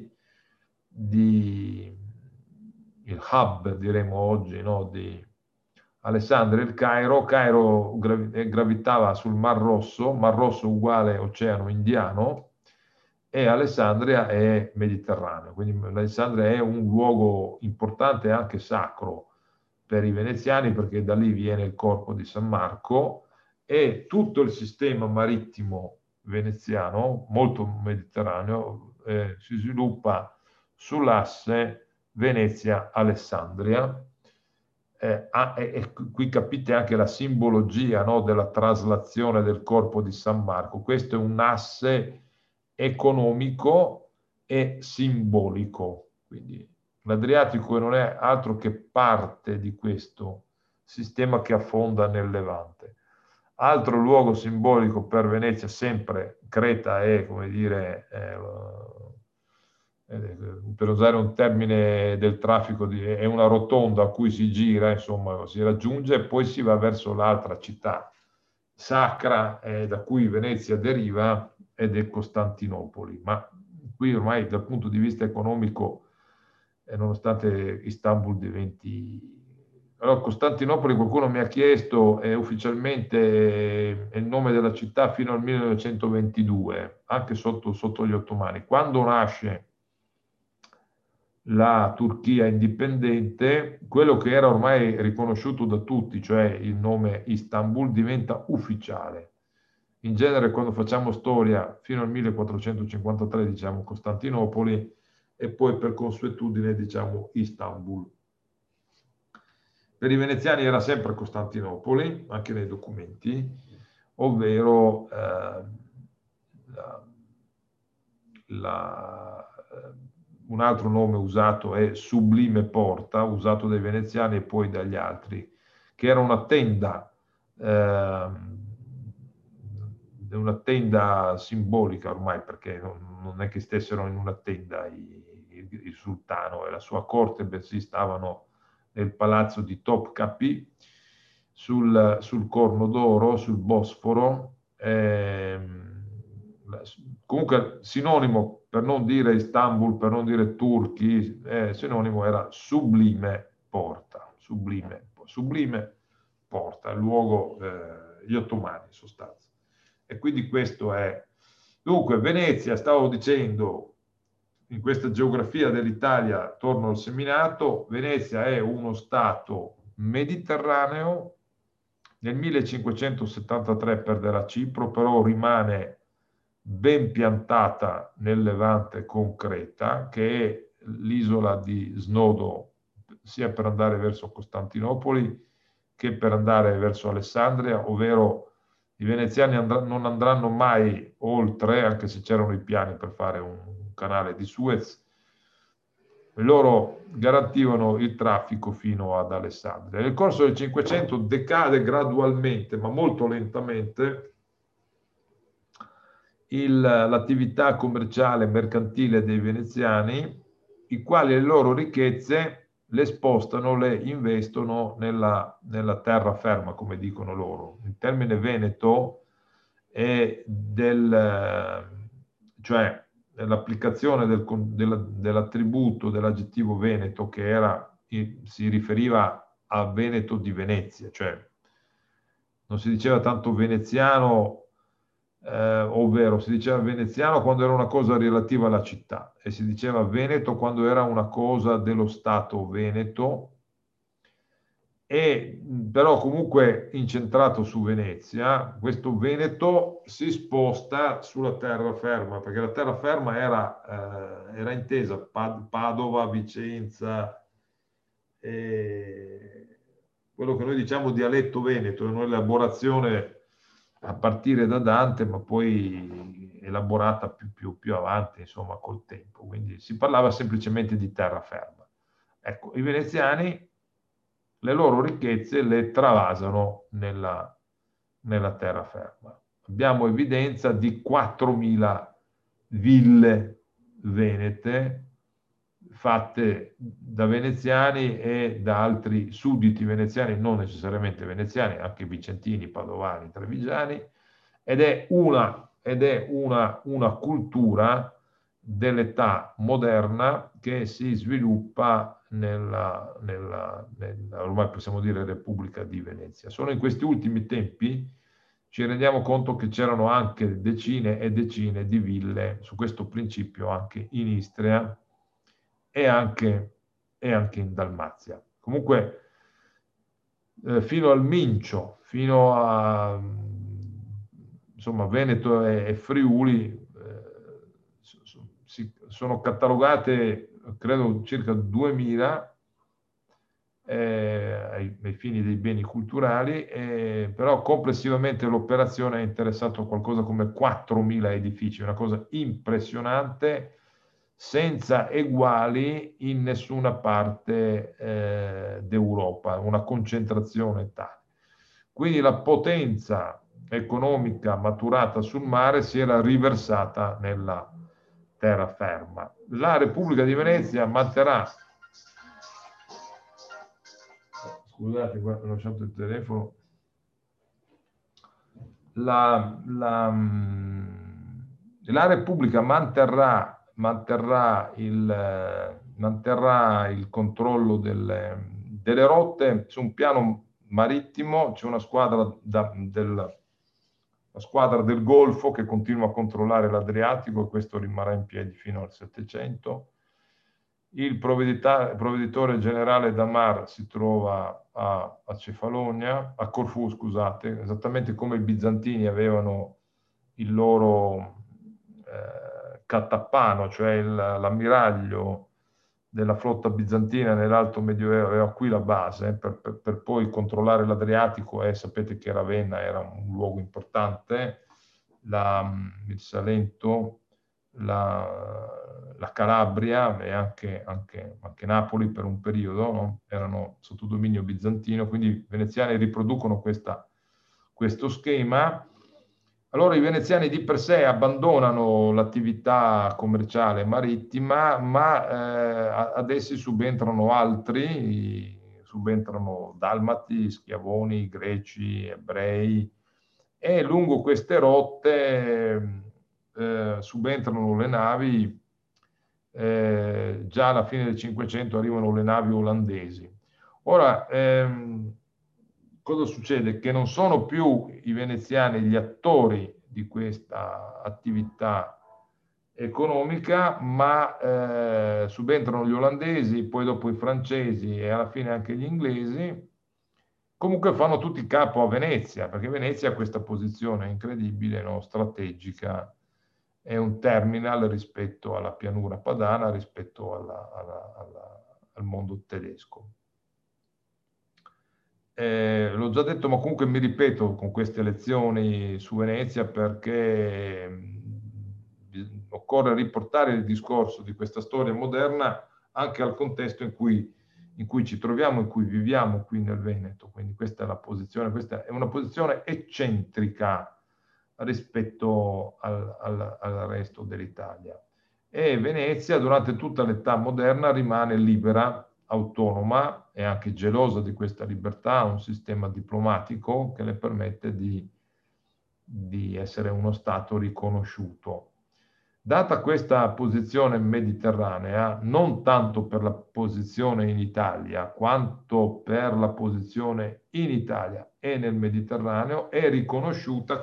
il hub, diremo oggi, no? Di Alessandria, il Cairo. Cairo gravitava sul Mar Rosso uguale Oceano Indiano, e Alessandria è Mediterraneo. Quindi Alessandria è un luogo importante e anche sacro per i veneziani, perché da lì viene il corpo di San Marco e tutto il sistema marittimo veneziano, molto mediterraneo, si sviluppa sull'asse Venezia-Alessandria. E qui capite anche la simbologia, no, della traslazione del corpo di San Marco. Questo è un asse economico e simbolico. Quindi l'Adriatico non è altro che parte di questo sistema che affonda nel Levante. Altro luogo simbolico per Venezia, sempre Creta è, come dire, per usare un termine del traffico, è una rotonda a cui si gira, insomma, si raggiunge e poi si va verso l'altra città sacra da cui Venezia deriva ed è Costantinopoli. Ma qui ormai dal punto di vista economico, nonostante Istanbul diventi... Allora, Costantinopoli, qualcuno mi ha chiesto, è ufficialmente è il nome della città fino al 1922, anche sotto gli ottomani. Quando nasce la Turchia indipendente, quello che era ormai riconosciuto da tutti, cioè il nome Istanbul, diventa ufficiale. In genere quando facciamo storia fino al 1453 diciamo Costantinopoli e poi per consuetudine diciamo Istanbul. Per i veneziani era sempre Costantinopoli, anche nei documenti, ovvero un altro nome usato è Sublime Porta, usato dai veneziani e poi dagli altri, che era una tenda simbolica ormai, perché non è che stessero in una tenda il sultano e la sua corte, bensì stavano nel palazzo di Topkapi, sul Corno d'Oro, sul Bosforo. Comunque sinonimo, per non dire Istanbul, per non dire turchi, sinonimo era sublime porta, sublime porta, il luogo, gli ottomani in sostanza. E quindi questo è... Dunque, Venezia, stavo dicendo, in questa geografia dell'Italia, torno al seminato, Venezia è uno stato mediterraneo, nel 1573 perderà Cipro, però rimane ben piantata nel Levante con Creta, che è l'isola di snodo sia per andare verso Costantinopoli che per andare verso Alessandria, ovvero I veneziani non andranno mai oltre, anche se c'erano i piani per fare un canale di Suez. Loro garantivano il traffico fino ad Alessandria. Nel corso del Cinquecento decade gradualmente, ma molto lentamente, l'attività commerciale e mercantile dei veneziani, i quali le loro ricchezze le spostano, le investono nella terraferma, come dicono loro. Il termine veneto è cioè l'applicazione dell'attributo dell'aggettivo veneto, che si riferiva a Veneto di Venezia, cioè non si diceva tanto veneziano, ovvero si diceva veneziano quando era una cosa relativa alla città e si diceva veneto quando era una cosa dello Stato veneto, e però comunque incentrato su Venezia. Questo Veneto si sposta sulla terraferma, perché la terraferma era intesa Padova, Vicenza, quello che noi diciamo dialetto veneto, è un'elaborazione a partire da Dante, ma poi elaborata più avanti, insomma, col tempo. Quindi si parlava semplicemente di terraferma. Ecco, i veneziani le loro ricchezze le travasano nella terraferma. Abbiamo evidenza di 4.000 ville venete fatte da veneziani e da altri sudditi veneziani, non necessariamente veneziani, anche vicentini, padovani, trevigiani, ed è una cultura dell'età moderna che si sviluppa ormai possiamo dire, Repubblica di Venezia. Solo in questi ultimi tempi ci rendiamo conto che c'erano anche decine e decine di ville su questo principio anche in Istria e anche in Dalmazia. Comunque, fino al Mincio, fino a insomma, Veneto e Friuli, sono catalogate, credo, circa 2000 ai fini dei beni culturali, però complessivamente l'operazione ha interessato qualcosa come 4.000 edifici, una cosa impressionante, senza eguali in nessuna parte d'Europa, una concentrazione tale. Quindi la potenza economica maturata sul mare si era riversata nella terraferma. La Repubblica di Venezia manterrà, scusate, ho lasciato il telefono, la Repubblica manterrà il controllo delle rotte su un piano marittimo. C'è una squadra la squadra del Golfo che continua a controllare l'Adriatico, e questo rimarrà in piedi fino al Settecento. Il provveditore generale d'Amar si trova a Cefalonia, a Corfù, scusate, esattamente come i bizantini avevano il loro catappano, cioè l'ammiraglio della flotta bizantina nell'Alto Medioevo, aveva qui la base per poi controllare l'Adriatico, e sapete che Ravenna era un luogo importante, il Salento, la Calabria e anche Napoli per un periodo, no? Erano sotto dominio bizantino, quindi i veneziani riproducono questo schema. Allora i veneziani di per sé abbandonano l'attività commerciale marittima, ma ad essi subentrano altri, subentrano dalmati, schiavoni, greci, ebrei, e lungo queste rotte subentrano le navi. Già alla fine del Cinquecento arrivano le navi olandesi. Ora, cosa succede? Che non sono più i veneziani gli attori di questa attività economica, ma subentrano gli olandesi, poi dopo i francesi e alla fine anche gli inglesi. Comunque fanno tutti capo a Venezia, perché Venezia ha questa posizione incredibile, no? Strategica, è un terminal rispetto alla pianura padana, rispetto al mondo tedesco. l'ho già detto, ma comunque mi ripeto con queste lezioni su Venezia perché occorre riportare il discorso di questa storia moderna anche al contesto in cui ci troviamo, in cui viviamo qui nel Veneto. Quindi questa è la posizione, questa è una posizione eccentrica rispetto al resto dell'Italia. E Venezia durante tutta l'età moderna rimane libera, autonoma e anche gelosa di questa libertà, ha un sistema diplomatico che le permette di essere uno Stato riconosciuto. Data questa posizione mediterranea, non tanto per la posizione in Italia, quanto per la posizione in Italia e nel Mediterraneo, è riconosciuta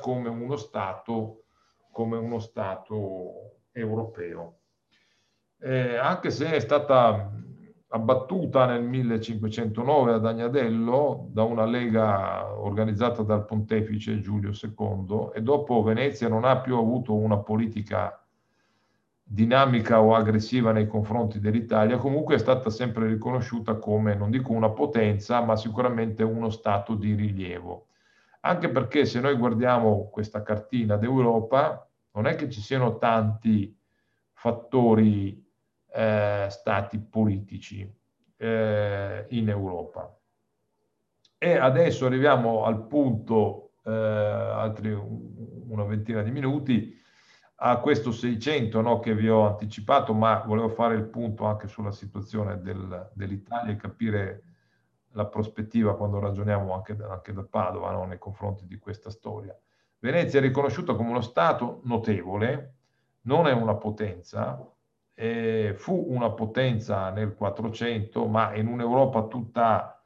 come uno stato europeo. Anche se è stata abbattuta nel 1509 ad Agnadello da una lega organizzata dal pontefice Giulio II, e dopo Venezia non ha più avuto una politica dinamica o aggressiva nei confronti dell'Italia, comunque è stata sempre riconosciuta come, non dico una potenza, ma sicuramente uno stato di rilievo. Anche perché se noi guardiamo questa cartina d'Europa, non è che ci siano tanti fattori stati politici in Europa. E adesso arriviamo al punto, altri una ventina di minuti, a questo 600, no, che vi ho anticipato, ma volevo fare il punto anche sulla situazione dell'Italia e capire la prospettiva quando ragioniamo anche da Padova, no, nei confronti di questa storia. Venezia è riconosciuta come uno Stato notevole, non è una potenza, fu una potenza nel 400, ma in un'Europa tutta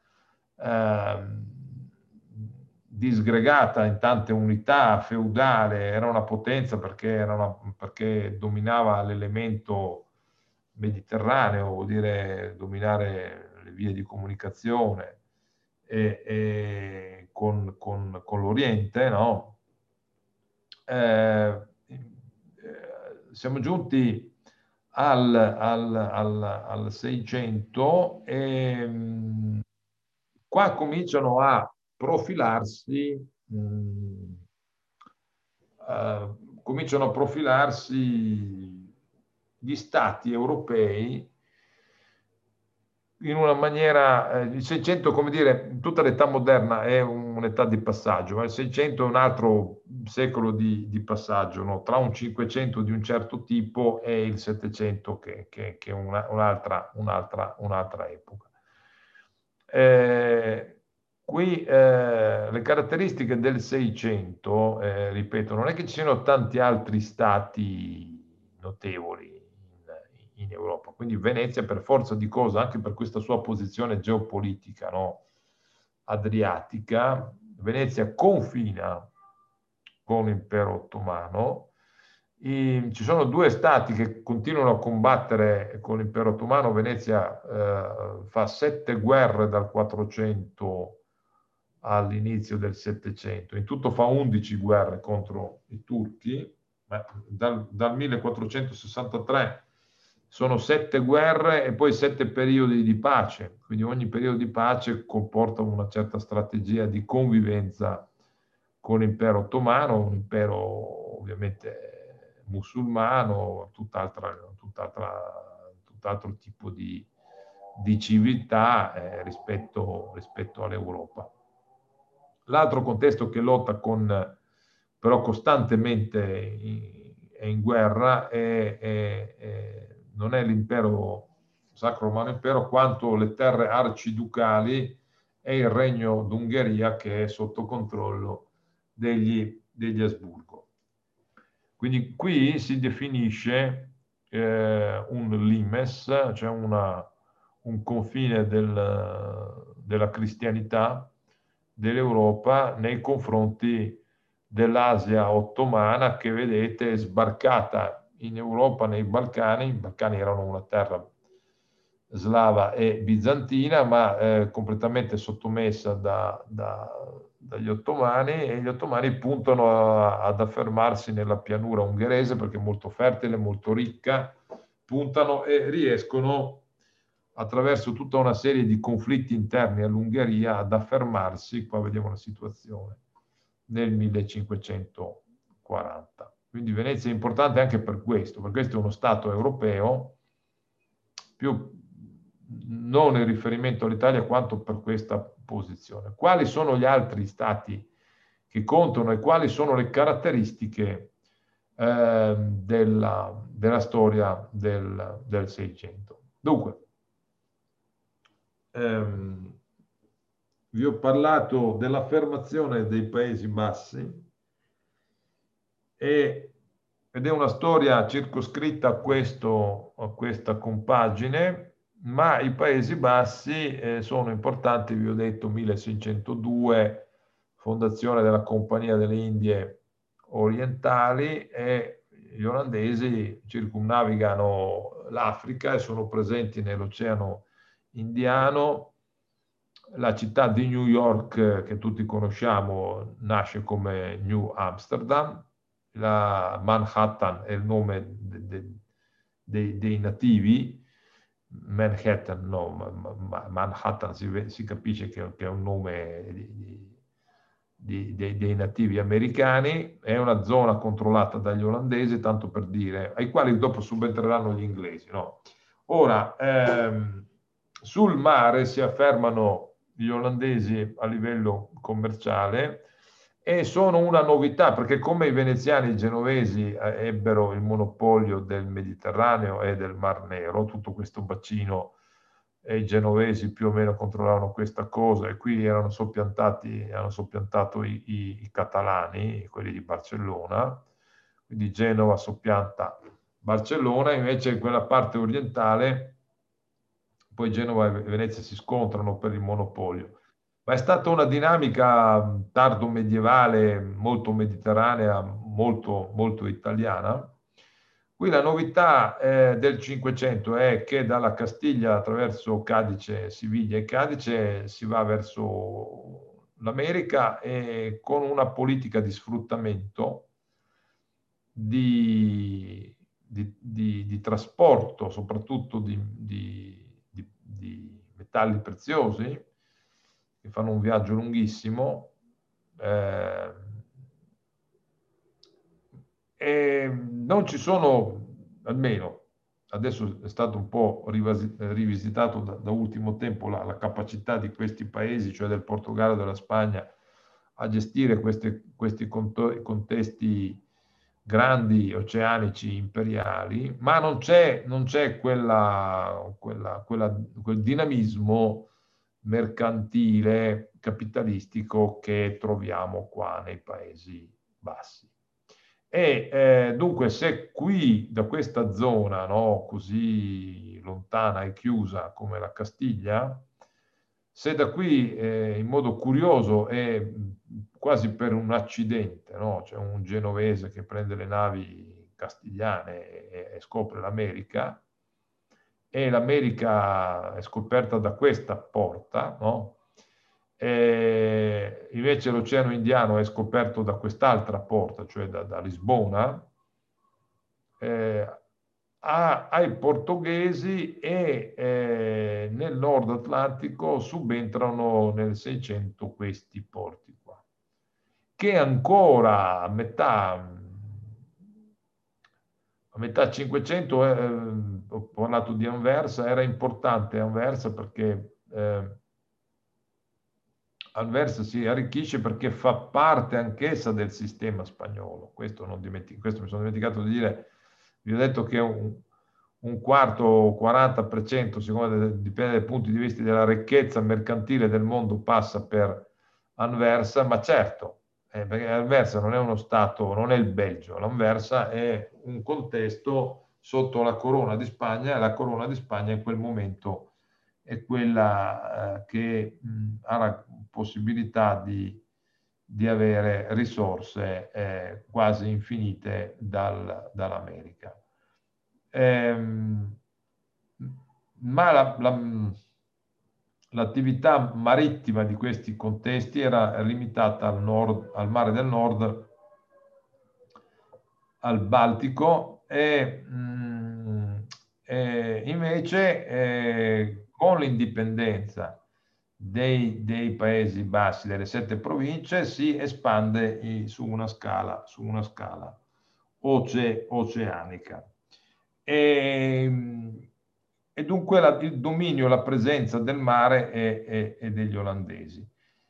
disgregata in tante unità, feudale, era una potenza perché dominava l'elemento mediterraneo, vuol dire dominare le vie di comunicazione con l'Oriente, no? Siamo giunti al 600 e qua cominciano a profilarsi, cominciano a profilarsi gli stati europei in una maniera, il 600, come dire, in tutta l'età moderna è un'età di passaggio, ma il 600 è un altro secolo di passaggio, no? Tra un 500 di un certo tipo e il 700 che è un'altra epoca. Qui le caratteristiche del 600, ripeto, non è che ci siano tanti altri stati notevoli in Europa, quindi Venezia per forza di cosa, anche per questa sua posizione geopolitica, no, adriatica, Venezia confina con l'impero ottomano. Ci sono due stati che continuano a combattere con l'impero ottomano. Venezia fa 7 guerre dal 400 all'inizio del 700, in tutto fa 11 guerre contro i turchi, ma dal 1463 sono 7 guerre e poi 7 periodi di pace, quindi ogni periodo di pace comporta una certa strategia di convivenza con l'impero ottomano, un impero ovviamente musulmano, tutt'altro tipo di civiltà rispetto all'Europa. L'altro contesto che lotta però costantemente è in guerra non è l'impero Sacro Romano Impero, quanto le terre arciducali e il regno d'Ungheria che è sotto controllo degli Asburgo. Quindi qui si definisce un limes, cioè un confine della cristianità dell'Europa nei confronti dell'Asia ottomana che vedete sbarcata in Europa nei Balcani. I Balcani erano una terra slava e bizantina, ma completamente sottomessa dagli ottomani, e gli ottomani puntano ad affermarsi nella pianura ungherese perché è molto fertile, molto ricca, puntano e riescono attraverso tutta una serie di conflitti interni all'Ungheria, ad affermarsi, qua vediamo la situazione, nel 1540. Quindi Venezia è importante anche per questo è uno Stato europeo, più non in riferimento all'Italia quanto per questa posizione. Quali sono gli altri Stati che contano e quali sono le caratteristiche della storia del 600? Dunque, vi ho parlato dell'affermazione dei Paesi Bassi ed è una storia circoscritta a questa compagine, ma i Paesi Bassi sono importanti, vi ho detto 1602, fondazione della Compagnia delle Indie Orientali, e gli olandesi circumnavigano l'Africa e sono presenti nell'Oceano Indiano. La città di New York, che tutti conosciamo, nasce come New Amsterdam. La Manhattan è il nome dei nativi. Manhattan, no, Manhattan si capisce che è un nome dei nativi americani. È una zona controllata dagli olandesi, tanto per dire, ai quali dopo subentreranno gli inglesi, no? Ora, sul mare si affermano gli olandesi a livello commerciale e sono una novità, perché come i veneziani e i genovesi ebbero il monopolio del Mediterraneo e del Mar Nero, tutto questo bacino, e i genovesi più o meno controllavano questa cosa, e qui hanno soppiantato i catalani, quelli di Barcellona, quindi Genova soppianta Barcellona. Invece in quella parte orientale poi Genova e Venezia si scontrano per il monopolio. Ma è stata una dinamica tardo medievale, molto mediterranea, molto, molto italiana. Qui la novità del Cinquecento è che dalla Castiglia, attraverso Cadice, Siviglia e Cadice, si va verso l'America, e con una politica di sfruttamento di trasporto, soprattutto di metalli preziosi, che fanno un viaggio lunghissimo. E non ci sono, almeno adesso è stato un po' rivisitato da ultimo tempo, la capacità di questi paesi, cioè del Portogallo e della Spagna, a gestire questi contesti grandi, oceanici, imperiali, ma non c'è quel dinamismo mercantile, capitalistico che troviamo qua nei Paesi Bassi. E dunque, se qui, da questa zona, no, così lontana e chiusa come la Castiglia, se da qui, in modo curioso e quasi per un accidente, no, c'è un genovese che prende le navi castigliane e scopre l'America, e l'America è scoperta da questa porta, no? E invece l'Oceano Indiano è scoperto da quest'altra porta, cioè da Lisbona, ai portoghesi, e nel Nord Atlantico subentrano nel 600 questi porti qua, che ancora a metà 500, ho parlato di Anversa, era importante Anversa perché Anversa si arricchisce perché fa parte anch'essa del sistema spagnolo. Questo mi sono dimenticato di dire. Vi ho detto che un quarto o 40%, dipende dai punti di vista, della ricchezza mercantile del mondo passa per Anversa, ma certo, perché Anversa non è uno Stato, non è il Belgio, l'Anversa è un contesto sotto la corona di Spagna, e la corona di Spagna in quel momento è quella che ha la possibilità di avere risorse quasi infinite dall'America. Ma l'attività marittima di questi contesti era limitata al mare del nord, al Baltico, e invece con l'indipendenza dei Paesi Bassi, delle 7 province, si espande su una scala oceanica. E, e dunque il dominio, la presenza del mare è degli olandesi.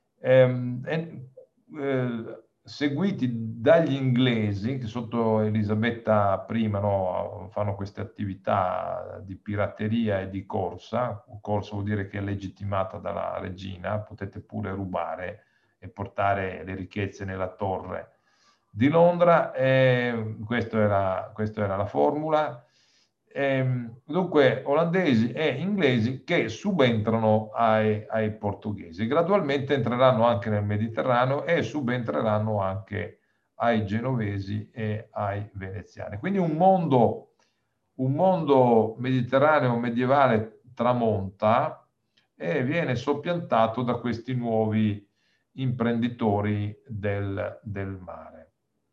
Seguiti dagli inglesi, che sotto Elisabetta I, no, fanno queste attività di pirateria e di corsa. Corsa vuol dire che è legittimata dalla regina, potete pure rubare e portare le ricchezze nella torre di Londra. Questa era la formula. Dunque, olandesi e inglesi che subentrano ai portoghesi. Gradualmente entreranno anche nel Mediterraneo e subentreranno anche ai genovesi e ai veneziani. Quindi un mondo mediterraneo medievale tramonta e viene soppiantato da questi nuovi imprenditori del mare.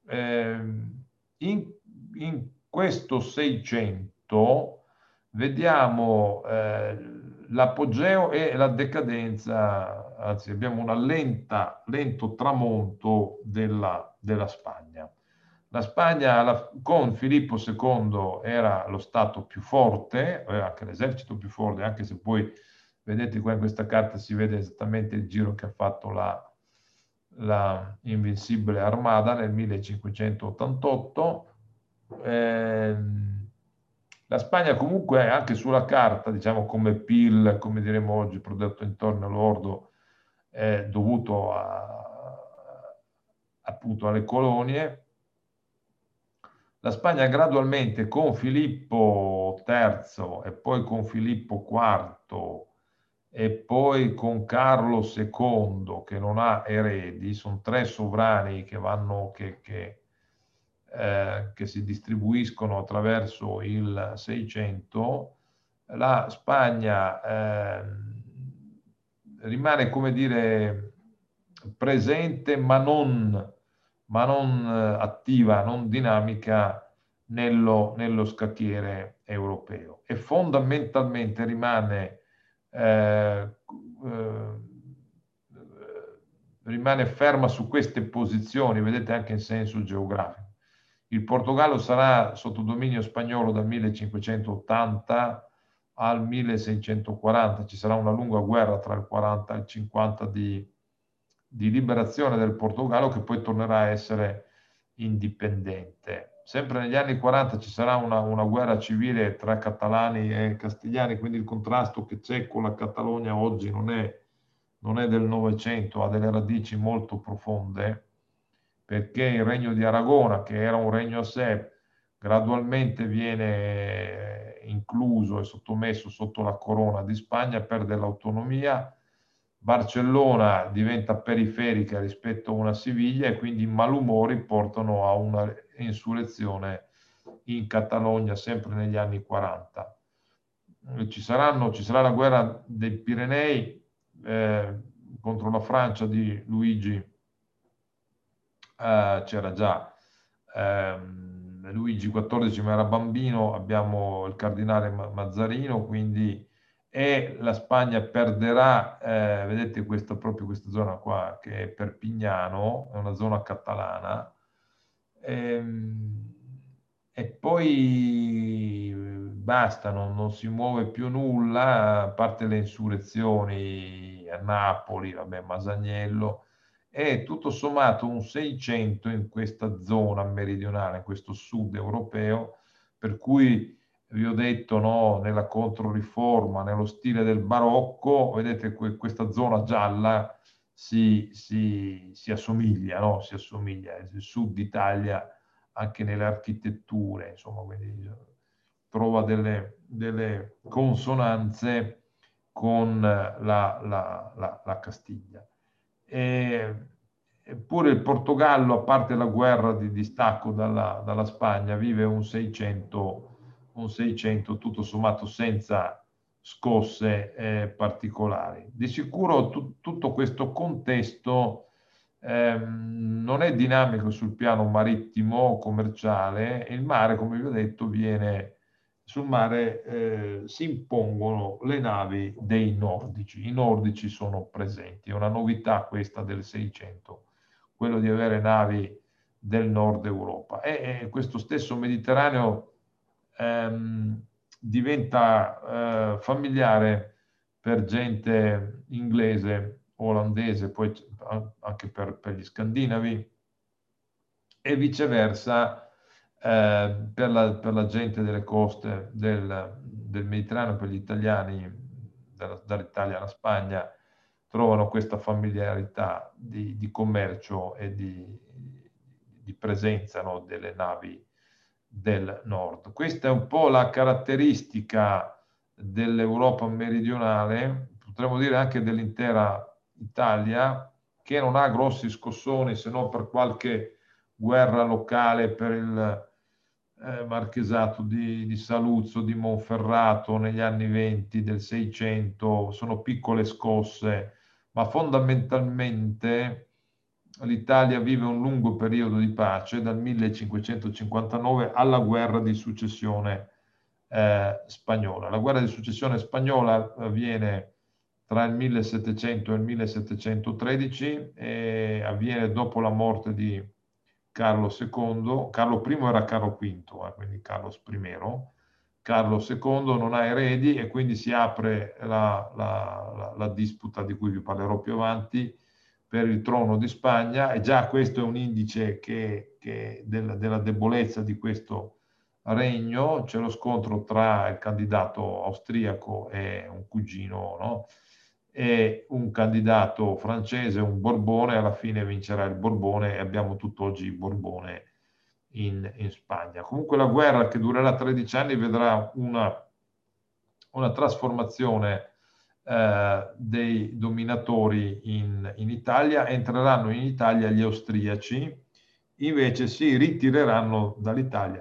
In, in questo 600 vediamo l'apogeo e la decadenza, anzi abbiamo un lento tramonto della Spagna. La Spagna con Filippo II era lo stato più forte, anche l'esercito più forte, anche se poi vedete qua in questa carta si vede esattamente il giro che ha fatto la Invincibile Armada nel 1588. La Spagna comunque anche sulla carta, diciamo come PIL, come diremo oggi, prodotto interno lordo, dovuto appunto alle colonie. La Spagna gradualmente con Filippo III e poi con Filippo IV e poi con Carlo II, che non ha eredi, sono tre sovrani che si distribuiscono attraverso il 600. La Spagna rimane, come dire, presente ma non attiva, non dinamica nello scacchiere europeo, e fondamentalmente eh, eh, rimane ferma su queste posizioni, vedete anche in senso geografico. Il Portogallo sarà sotto dominio spagnolo dal 1580 al 1640, ci sarà una lunga guerra tra il 40 e il 50 di liberazione del Portogallo, che poi tornerà a essere indipendente. Sempre negli anni 40 ci sarà una guerra civile tra catalani e castigliani, quindi il contrasto che c'è con la Catalogna oggi non è del Novecento, ha delle radici molto profonde, perché il regno di Aragona, che era un regno a sé, gradualmente viene incluso e sottomesso sotto la corona di Spagna, perde l'autonomia. Barcellona diventa periferica rispetto a una Siviglia, e quindi i malumori portano a una insurrezione in Catalogna sempre negli anni 40. Ci sarà la guerra dei Pirenei contro la Francia di Luigi. C'era già Luigi XIV, ma era bambino. Abbiamo il cardinale Mazzarino, quindi, e la Spagna perderà, vedete proprio questa zona qua che è Perpignano, è una zona catalana. E poi basta, non si muove più nulla, a parte le insurrezioni a Napoli, vabbè, Masaniello, e tutto sommato un 600 in questa zona meridionale, in questo sud europeo, per cui vi ho detto, no, nella Controriforma, nello stile del barocco, vedete questa zona gialla si assomiglia, no? Si assomiglia, il sud d'Italia anche nelle architetture, insomma, quindi trova delle consonanze con la Castiglia. Eppure il Portogallo, a parte la guerra di distacco dalla Spagna, vive un 600 tutto sommato senza scosse particolari. Di sicuro tutto questo contesto non è dinamico sul piano marittimo commerciale, e il mare, come vi ho detto, viene sul mare si impongono le navi dei nordici. I nordici sono presenti, è una novità questa del 600, quello di avere navi del nord Europa. E questo stesso Mediterraneo diventa familiare per gente inglese, olandese, poi anche per gli scandinavi, e viceversa per la gente delle coste del Mediterraneo, per gli italiani dall'Italia alla Spagna, trovano questa familiarità di commercio e di presenza, no, delle navi del nord. Questa è un po' la caratteristica dell'Europa meridionale, potremmo dire anche dell'intera Italia, che non ha grossi scossoni se non per qualche guerra locale per il marchesato di Saluzzo, di Monferrato negli anni 20 del 600, sono piccole scosse, ma fondamentalmente l'Italia vive un lungo periodo di pace dal 1559 alla guerra di successione spagnola. La guerra di successione spagnola avviene tra il 1700 e il 1713 e avviene dopo la morte di Carlo II. Carlo I era Carlo V, quindi Carlo I. Carlo II non ha eredi e quindi si apre la disputa di cui vi parlerò più avanti per il trono di Spagna, e già questo è un indice della debolezza di questo regno. C'è lo scontro tra il candidato austriaco e un cugino, no? E un candidato francese, un Borbone, alla fine vincerà il Borbone e abbiamo tutt'oggi il Borbone in Spagna. Comunque la guerra, che durerà 13 anni, vedrà una trasformazione dei dominatori in Italia. Entreranno in Italia gli austriaci, invece si ritireranno dall'Italia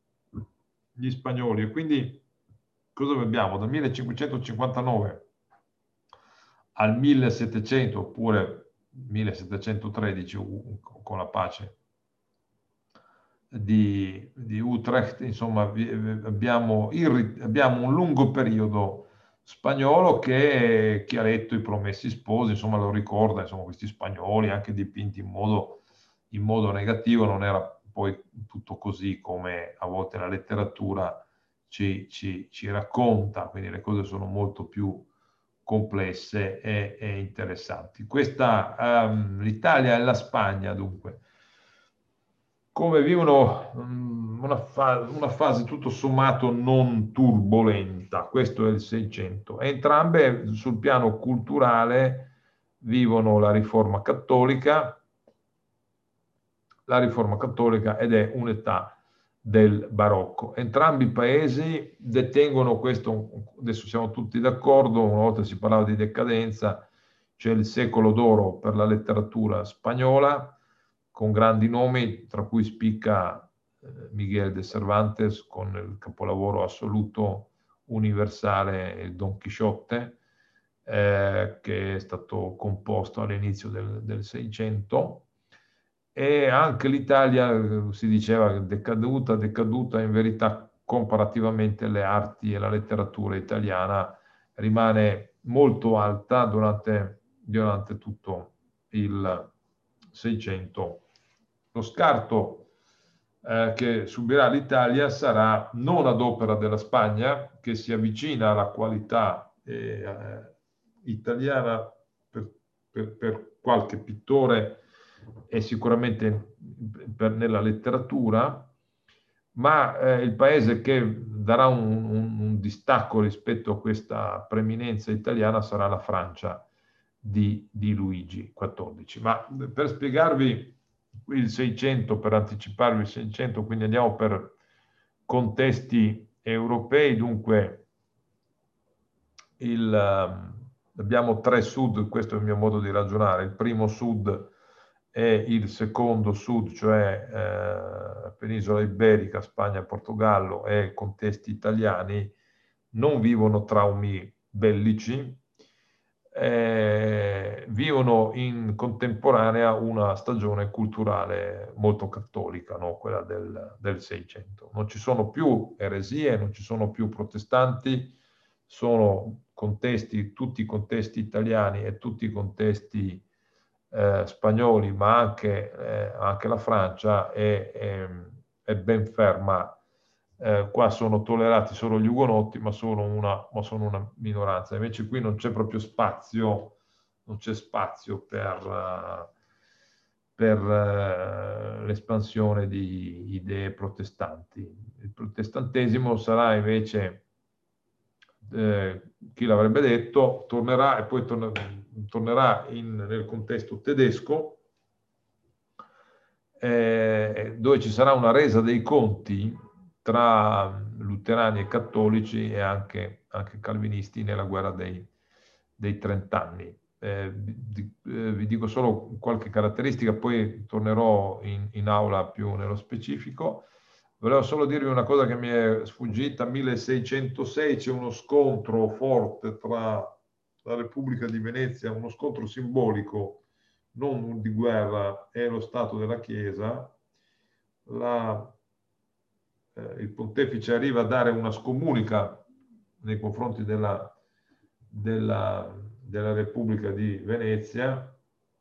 gli spagnoli. E quindi cosa abbiamo? Dal 1559 al 1700 oppure 1713 con la pace di Utrecht, insomma, abbiamo un lungo periodo spagnolo che chi ha letto I Promessi Sposi, insomma, lo ricorda, insomma, questi spagnoli anche dipinti in modo negativo, non era poi tutto così come a volte la letteratura ci racconta, quindi le cose sono molto più complesse e interessanti. L'Italia e la Spagna, dunque, come vivono una fase tutto sommato non turbolenta. Questo è il 600. Entrambe sul piano culturale vivono la riforma cattolica ed è un'età del barocco. Entrambi i paesi detengono questo, adesso siamo tutti d'accordo, una volta si parlava di decadenza, c'è il secolo d'oro per la letteratura spagnola, con grandi nomi, tra cui spicca Miguel de Cervantes con il capolavoro assoluto universale Don Chisciotte, che è stato composto all'inizio del 600. E anche l'Italia si diceva decaduta, in verità comparativamente le arti e la letteratura italiana rimane molto alta durante tutto il 600. Lo scarto che subirà l'Italia sarà non ad opera della Spagna, che si avvicina alla qualità italiana per qualche pittore e sicuramente nella letteratura, ma il paese che darà un distacco rispetto a questa preminenza italiana sarà la Francia di Luigi XIV. Ma per spiegarvi il 600, per anticiparvi il 600, quindi andiamo per contesti europei, dunque abbiamo tre sud, questo è il mio modo di ragionare. Il primo sud e il secondo sud, cioè penisola iberica, Spagna, Portogallo e contesti italiani, non vivono traumi bellici. vivono in contemporanea una stagione culturale molto cattolica, no? Quella del 600. Non ci sono più eresie, non ci sono più protestanti, sono contesti, tutti i contesti italiani e tutti i contesti spagnoli, ma anche la Francia è ben ferma. Qua sono tollerati solo gli ugonotti, ma sono una minoranza. Invece qui non c'è proprio spazio, non c'è spazio per l'espansione di idee protestanti. Il protestantesimo sarà invece, chi l'avrebbe detto, tornerà e poi tornerà nel contesto tedesco, dove ci sarà una resa dei conti tra luterani e cattolici e anche calvinisti nella guerra dei 30 anni. Vi dico solo qualche caratteristica, poi tornerò in aula più nello specifico. Volevo solo dirvi una cosa che mi è sfuggita. 1606 c'è uno scontro forte tra la Repubblica di Venezia, uno scontro simbolico, non di guerra, e lo Stato della Chiesa. Il pontefice arriva a dare una scomunica nei confronti della Repubblica di Venezia,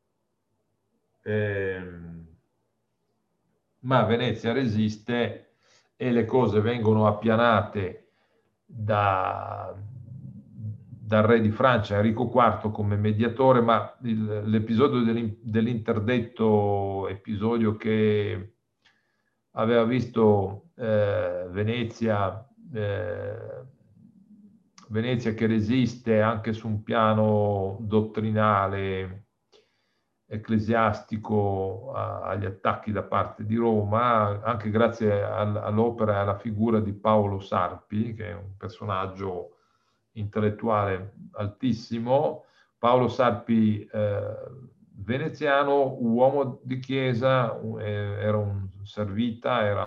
ma Venezia resiste e le cose vengono appianate dal re di Francia, Enrico IV, come mediatore, ma l'episodio dell'interdetto episodio che aveva visto Venezia che resiste anche su un piano dottrinale, ecclesiastico, agli attacchi da parte di Roma, anche grazie all'opera e alla figura di Paolo Sarpi, che è un personaggio intellettuale altissimo. Paolo Sarpi, veneziano, uomo di chiesa, era un servita, era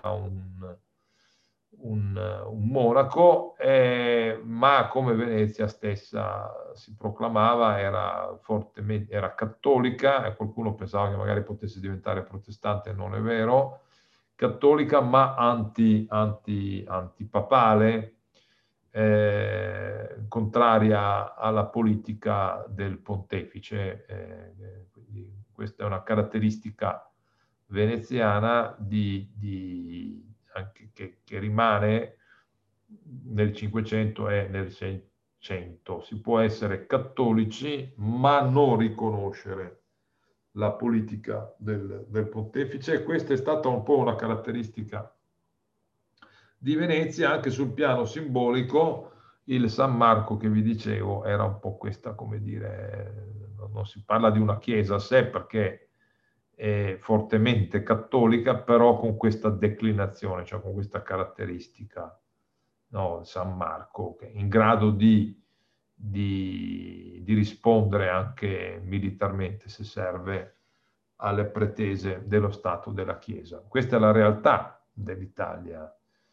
un monaco, ma come Venezia stessa si proclamava, era cattolica, e qualcuno pensava che magari potesse diventare protestante, non è vero, cattolica ma antipapale, contraria alla politica del pontefice. Quindi questa è una caratteristica veneziana anche che rimane nel 500 e nel 600. Si può essere cattolici ma non riconoscere la politica del pontefice, e questa è stata un po' una caratteristica di Venezia. Anche sul piano simbolico, il San Marco che vi dicevo era un po' questa, come dire, non si parla di una chiesa a sé perché è fortemente cattolica, però con questa declinazione, cioè con questa caratteristica, no, San Marco, che è in grado di rispondere anche militarmente, se serve, alle pretese dello Stato della Chiesa. Questa è la realtà dell'Italia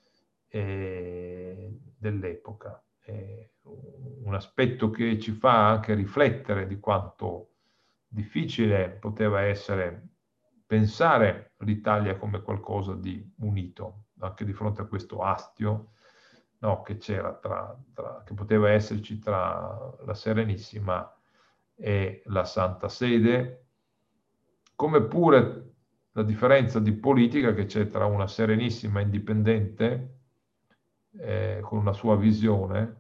dell'epoca. Un aspetto che ci fa anche riflettere di quanto difficile poteva essere pensare l'Italia come qualcosa di unito, anche di fronte a questo astio, no, che c'era che poteva esserci tra la Serenissima e la Santa Sede, come pure la differenza di politica che c'è tra una Serenissima indipendente, con una sua visione,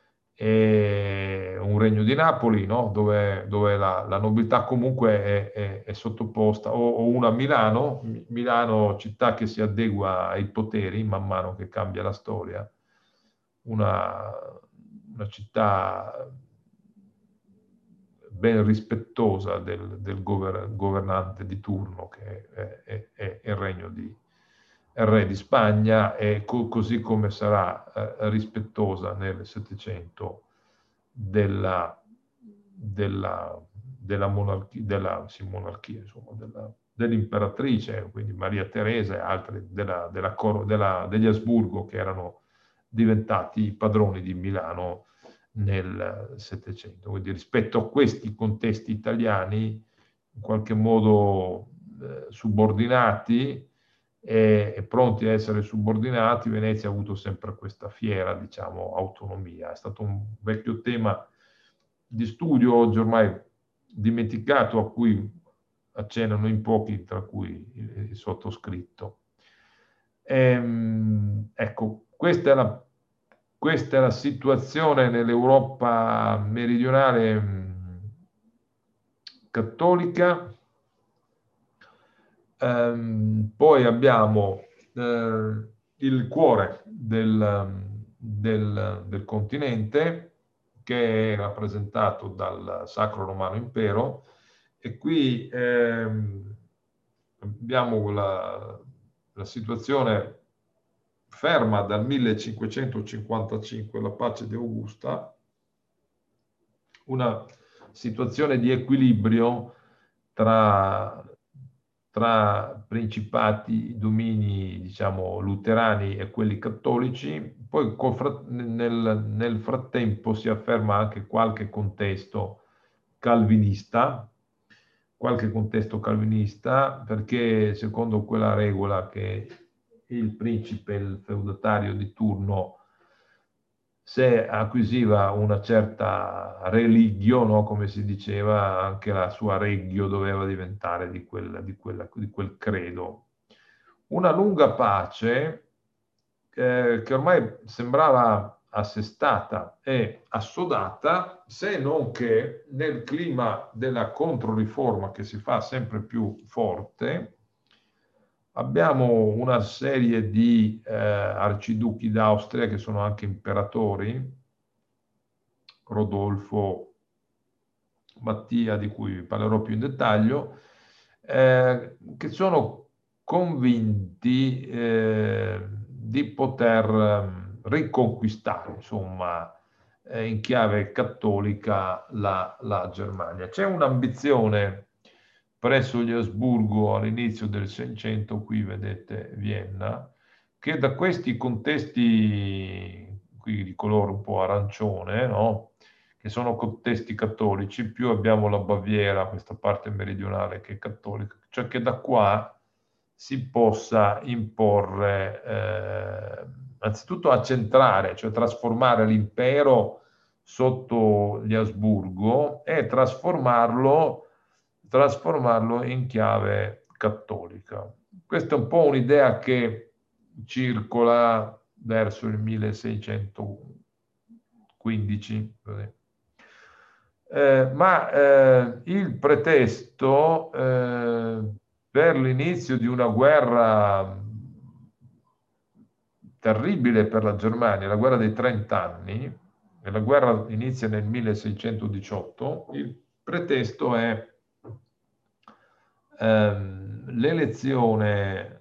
e un Regno di Napoli, no? dove la nobiltà comunque è sottoposta, o una Milano, città che si adegua ai poteri man mano che cambia la storia, una città ben rispettosa del governante di turno, che è il re di Spagna, e così come sarà rispettosa nel Settecento della monarchia, insomma, dell'imperatrice, quindi Maria Teresa, e altri degli Asburgo, che erano diventati i padroni di Milano nel Settecento. Quindi rispetto a questi contesti italiani, in qualche modo subordinati e pronti a essere subordinati, Venezia ha avuto sempre questa fiera, diciamo, autonomia. È stato un vecchio tema di studio, oggi ormai dimenticato, a cui accennano in pochi, tra cui il sottoscritto. Ecco, questa è la situazione nell'Europa meridionale cattolica. Poi abbiamo il cuore del continente, che è rappresentato dal Sacro Romano Impero, e qui abbiamo la situazione ferma dal 1555, la pace di Augusta, una situazione di equilibrio tra principati, domini, diciamo, luterani e quelli cattolici. Poi nel frattempo si afferma anche qualche contesto calvinista, perché secondo quella regola che il principe, il feudatario di turno, se acquisiva una certa religio, no, come si diceva, anche la sua reggio doveva diventare di quel credo. Una lunga pace che ormai sembrava assestata e assodata, se non che nel clima della controriforma che si fa sempre più forte, abbiamo una serie di arciduchi d'Austria che sono anche imperatori, Rodolfo, Mattia, di cui parlerò più in dettaglio, che sono convinti di poter riconquistare, insomma, in chiave cattolica la Germania. C'è un'ambizione presso gli Asburgo all'inizio del Seicento, qui vedete Vienna, che da questi contesti qui di colore un po' arancione, no? Che sono contesti cattolici, più abbiamo la Baviera, questa parte meridionale che è cattolica, cioè che da qua si possa imporre, anzitutto accentrare, cioè trasformare l'impero sotto gli Asburgo e trasformarlo in chiave cattolica. Questa è un po' un'idea che circola verso il 1615. Ma il pretesto per l'inizio di una guerra terribile per la Germania, la guerra dei 30 anni, e la guerra inizia nel 1618, il pretesto è l'elezione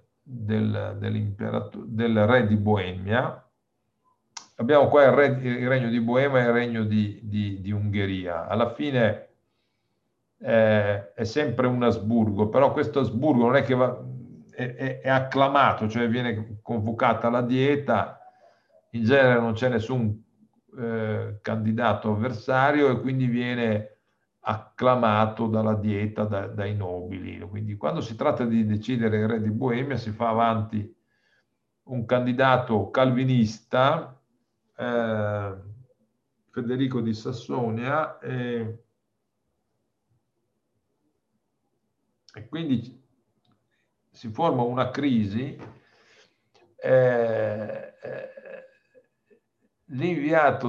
del re di Boemia. Abbiamo qua il regno di Boemia e il regno di Ungheria. Alla fine è sempre un Asburgo, però questo Asburgo non è che è acclamato, cioè viene convocata la dieta, in genere non c'è nessun candidato avversario e quindi viene acclamato dalla dieta, dai nobili. Quindi quando si tratta di decidere il re di Boemia si fa avanti un candidato calvinista, Federico di Sassonia, e quindi si forma una crisi. L'inviato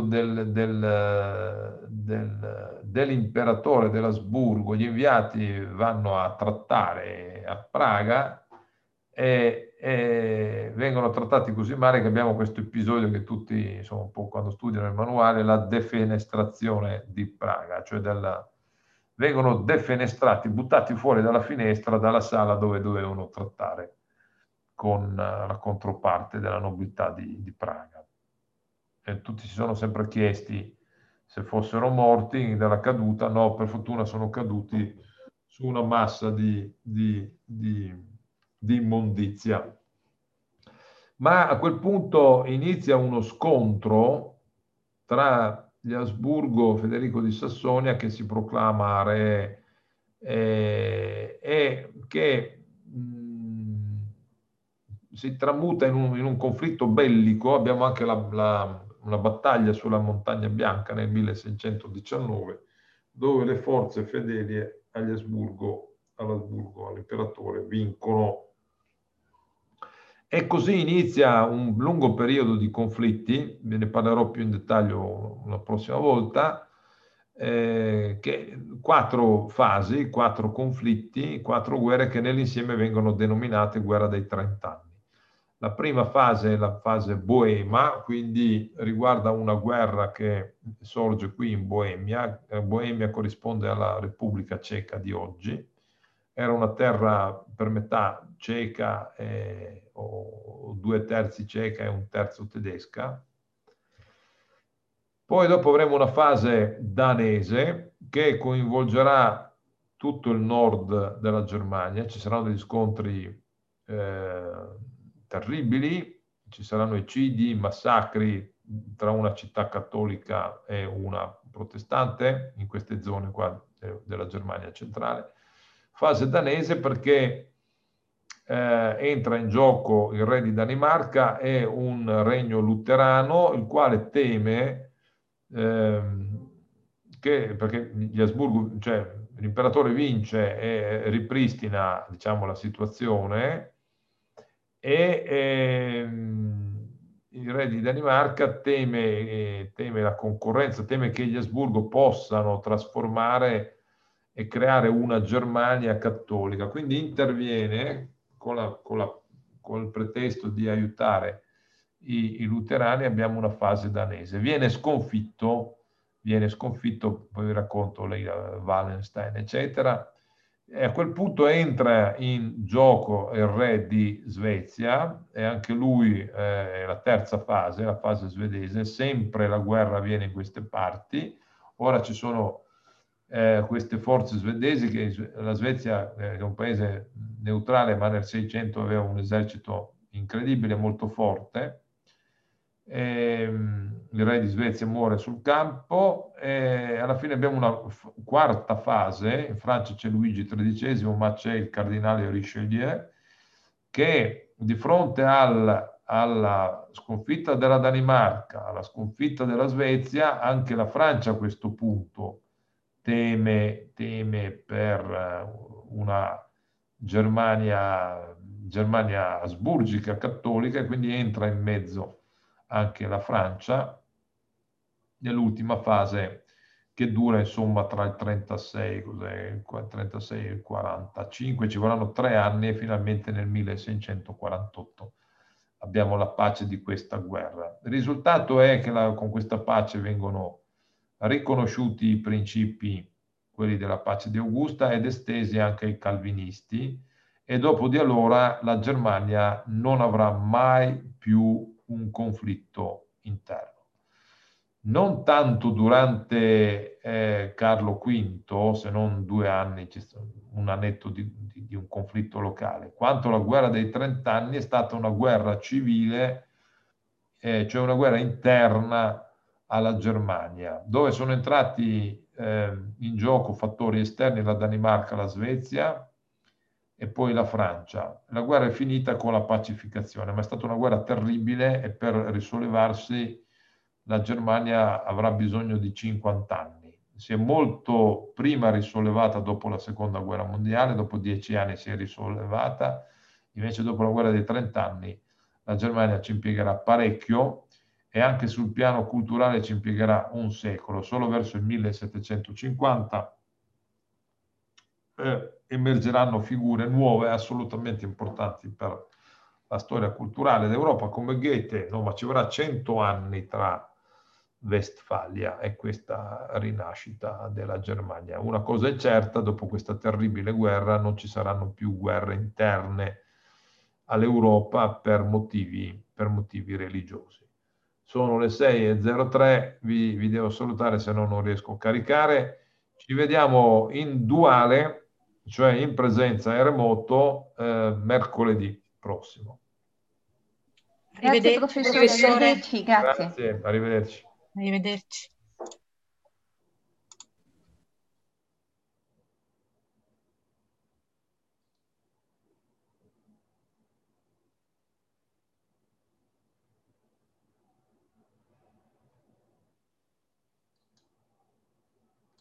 dell'imperatore dell'Asburgo, gli inviati vanno a trattare a Praga e vengono trattati così male che abbiamo questo episodio che tutti, insomma, un po' quando studiano il manuale, la defenestrazione di Praga, cioè vengono defenestrati, buttati fuori dalla finestra, dalla sala dove dovevano trattare con la controparte della nobiltà di Praga. E tutti si sono sempre chiesti se fossero morti dalla caduta. No, per fortuna sono caduti su una massa di immondizia. Ma a quel punto inizia uno scontro tra gli Asburgo, Federico di Sassonia, che si proclama re e che si tramuta in un conflitto bellico. Abbiamo anche una battaglia sulla Montagna Bianca nel 1619, dove le forze fedeli all'Asburgo, all'imperatore, vincono. E così inizia un lungo periodo di conflitti, ve ne parlerò più in dettaglio una prossima volta, che 4 fasi, 4 conflitti, 4 guerre che nell'insieme vengono denominate guerra dei 30 anni. La prima fase è la fase boema, quindi riguarda una guerra che sorge qui in Boemia. Boemia corrisponde alla Repubblica Ceca di oggi. Era una terra per metà ceca o 2/3 ceca e 1/3 tedesca. Poi dopo avremo una fase danese che coinvolgerà tutto il nord della Germania. Ci saranno degli scontri terribili, ci saranno eccidi, massacri tra una città cattolica e una protestante in queste zone qua della Germania centrale. Fase danese perché entra in gioco il re di Danimarca e un regno luterano, il quale teme perché gli Asburgo, cioè l'imperatore vince e ripristina, diciamo, la situazione e il re di Danimarca teme la concorrenza, teme che gli Asburgo possano trasformare e creare una Germania cattolica. Quindi interviene con il pretesto di aiutare i luterani. Abbiamo una fase danese. Viene sconfitto, poi vi racconto Wallenstein, eccetera. E a quel punto entra in gioco il re di Svezia, e anche lui è la terza fase, la fase svedese. Sempre la guerra avviene in queste parti. Ora ci sono queste forze svedesi, che la Svezia è un paese neutrale, ma nel 600 aveva un esercito incredibile, molto forte. Il re di Svezia muore sul campo e alla fine abbiamo una quarta fase. In Francia c'è Luigi XIII, ma c'è il cardinale Richelieu, che di fronte alla sconfitta della Danimarca, alla sconfitta della Svezia, anche la Francia a questo punto teme per una Germania asburgica cattolica, e quindi entra in mezzo anche la Francia nell'ultima fase, che dura insomma tra il 36, il 36 e il 45. Ci vorranno 3 anni e finalmente nel 1648 abbiamo la pace di questa guerra. Il risultato è che con questa pace vengono riconosciuti i principi, quelli della pace di Augusta, ed estesi anche ai calvinisti, e dopo di allora la Germania non avrà mai più un conflitto interno. Non tanto durante Carlo V, se non 2 anni, un annetto di un conflitto locale, quanto la guerra dei 30 anni è stata una guerra civile, cioè una guerra interna alla Germania, dove sono entrati in gioco fattori esterni, la Danimarca, la Svezia e poi la Francia. La guerra è finita con la pacificazione, ma è stata una guerra terribile, e per risollevarsi la Germania avrà bisogno di 50 anni. Si è molto prima risollevata dopo la seconda guerra mondiale, dopo 10 anni si è risollevata, invece dopo la guerra dei 30 anni la Germania ci impiegherà parecchio, e anche sul piano culturale ci impiegherà un secolo. Solo verso il 1750 emergeranno figure nuove assolutamente importanti per la storia culturale d'Europa, come Goethe. No, ma ci vorrà 100 anni tra Westfalia e questa rinascita della Germania. Una cosa è certa: dopo questa terribile guerra non ci saranno più guerre interne all'Europa per motivi religiosi. Sono le 6:03, vi devo salutare, se no non riesco a caricare. Ci vediamo in duale, cioè in presenza e remoto, mercoledì prossimo. Grazie Arrivederci, professore, professore. arrivederci, grazie. Grazie, arrivederci. Arrivederci.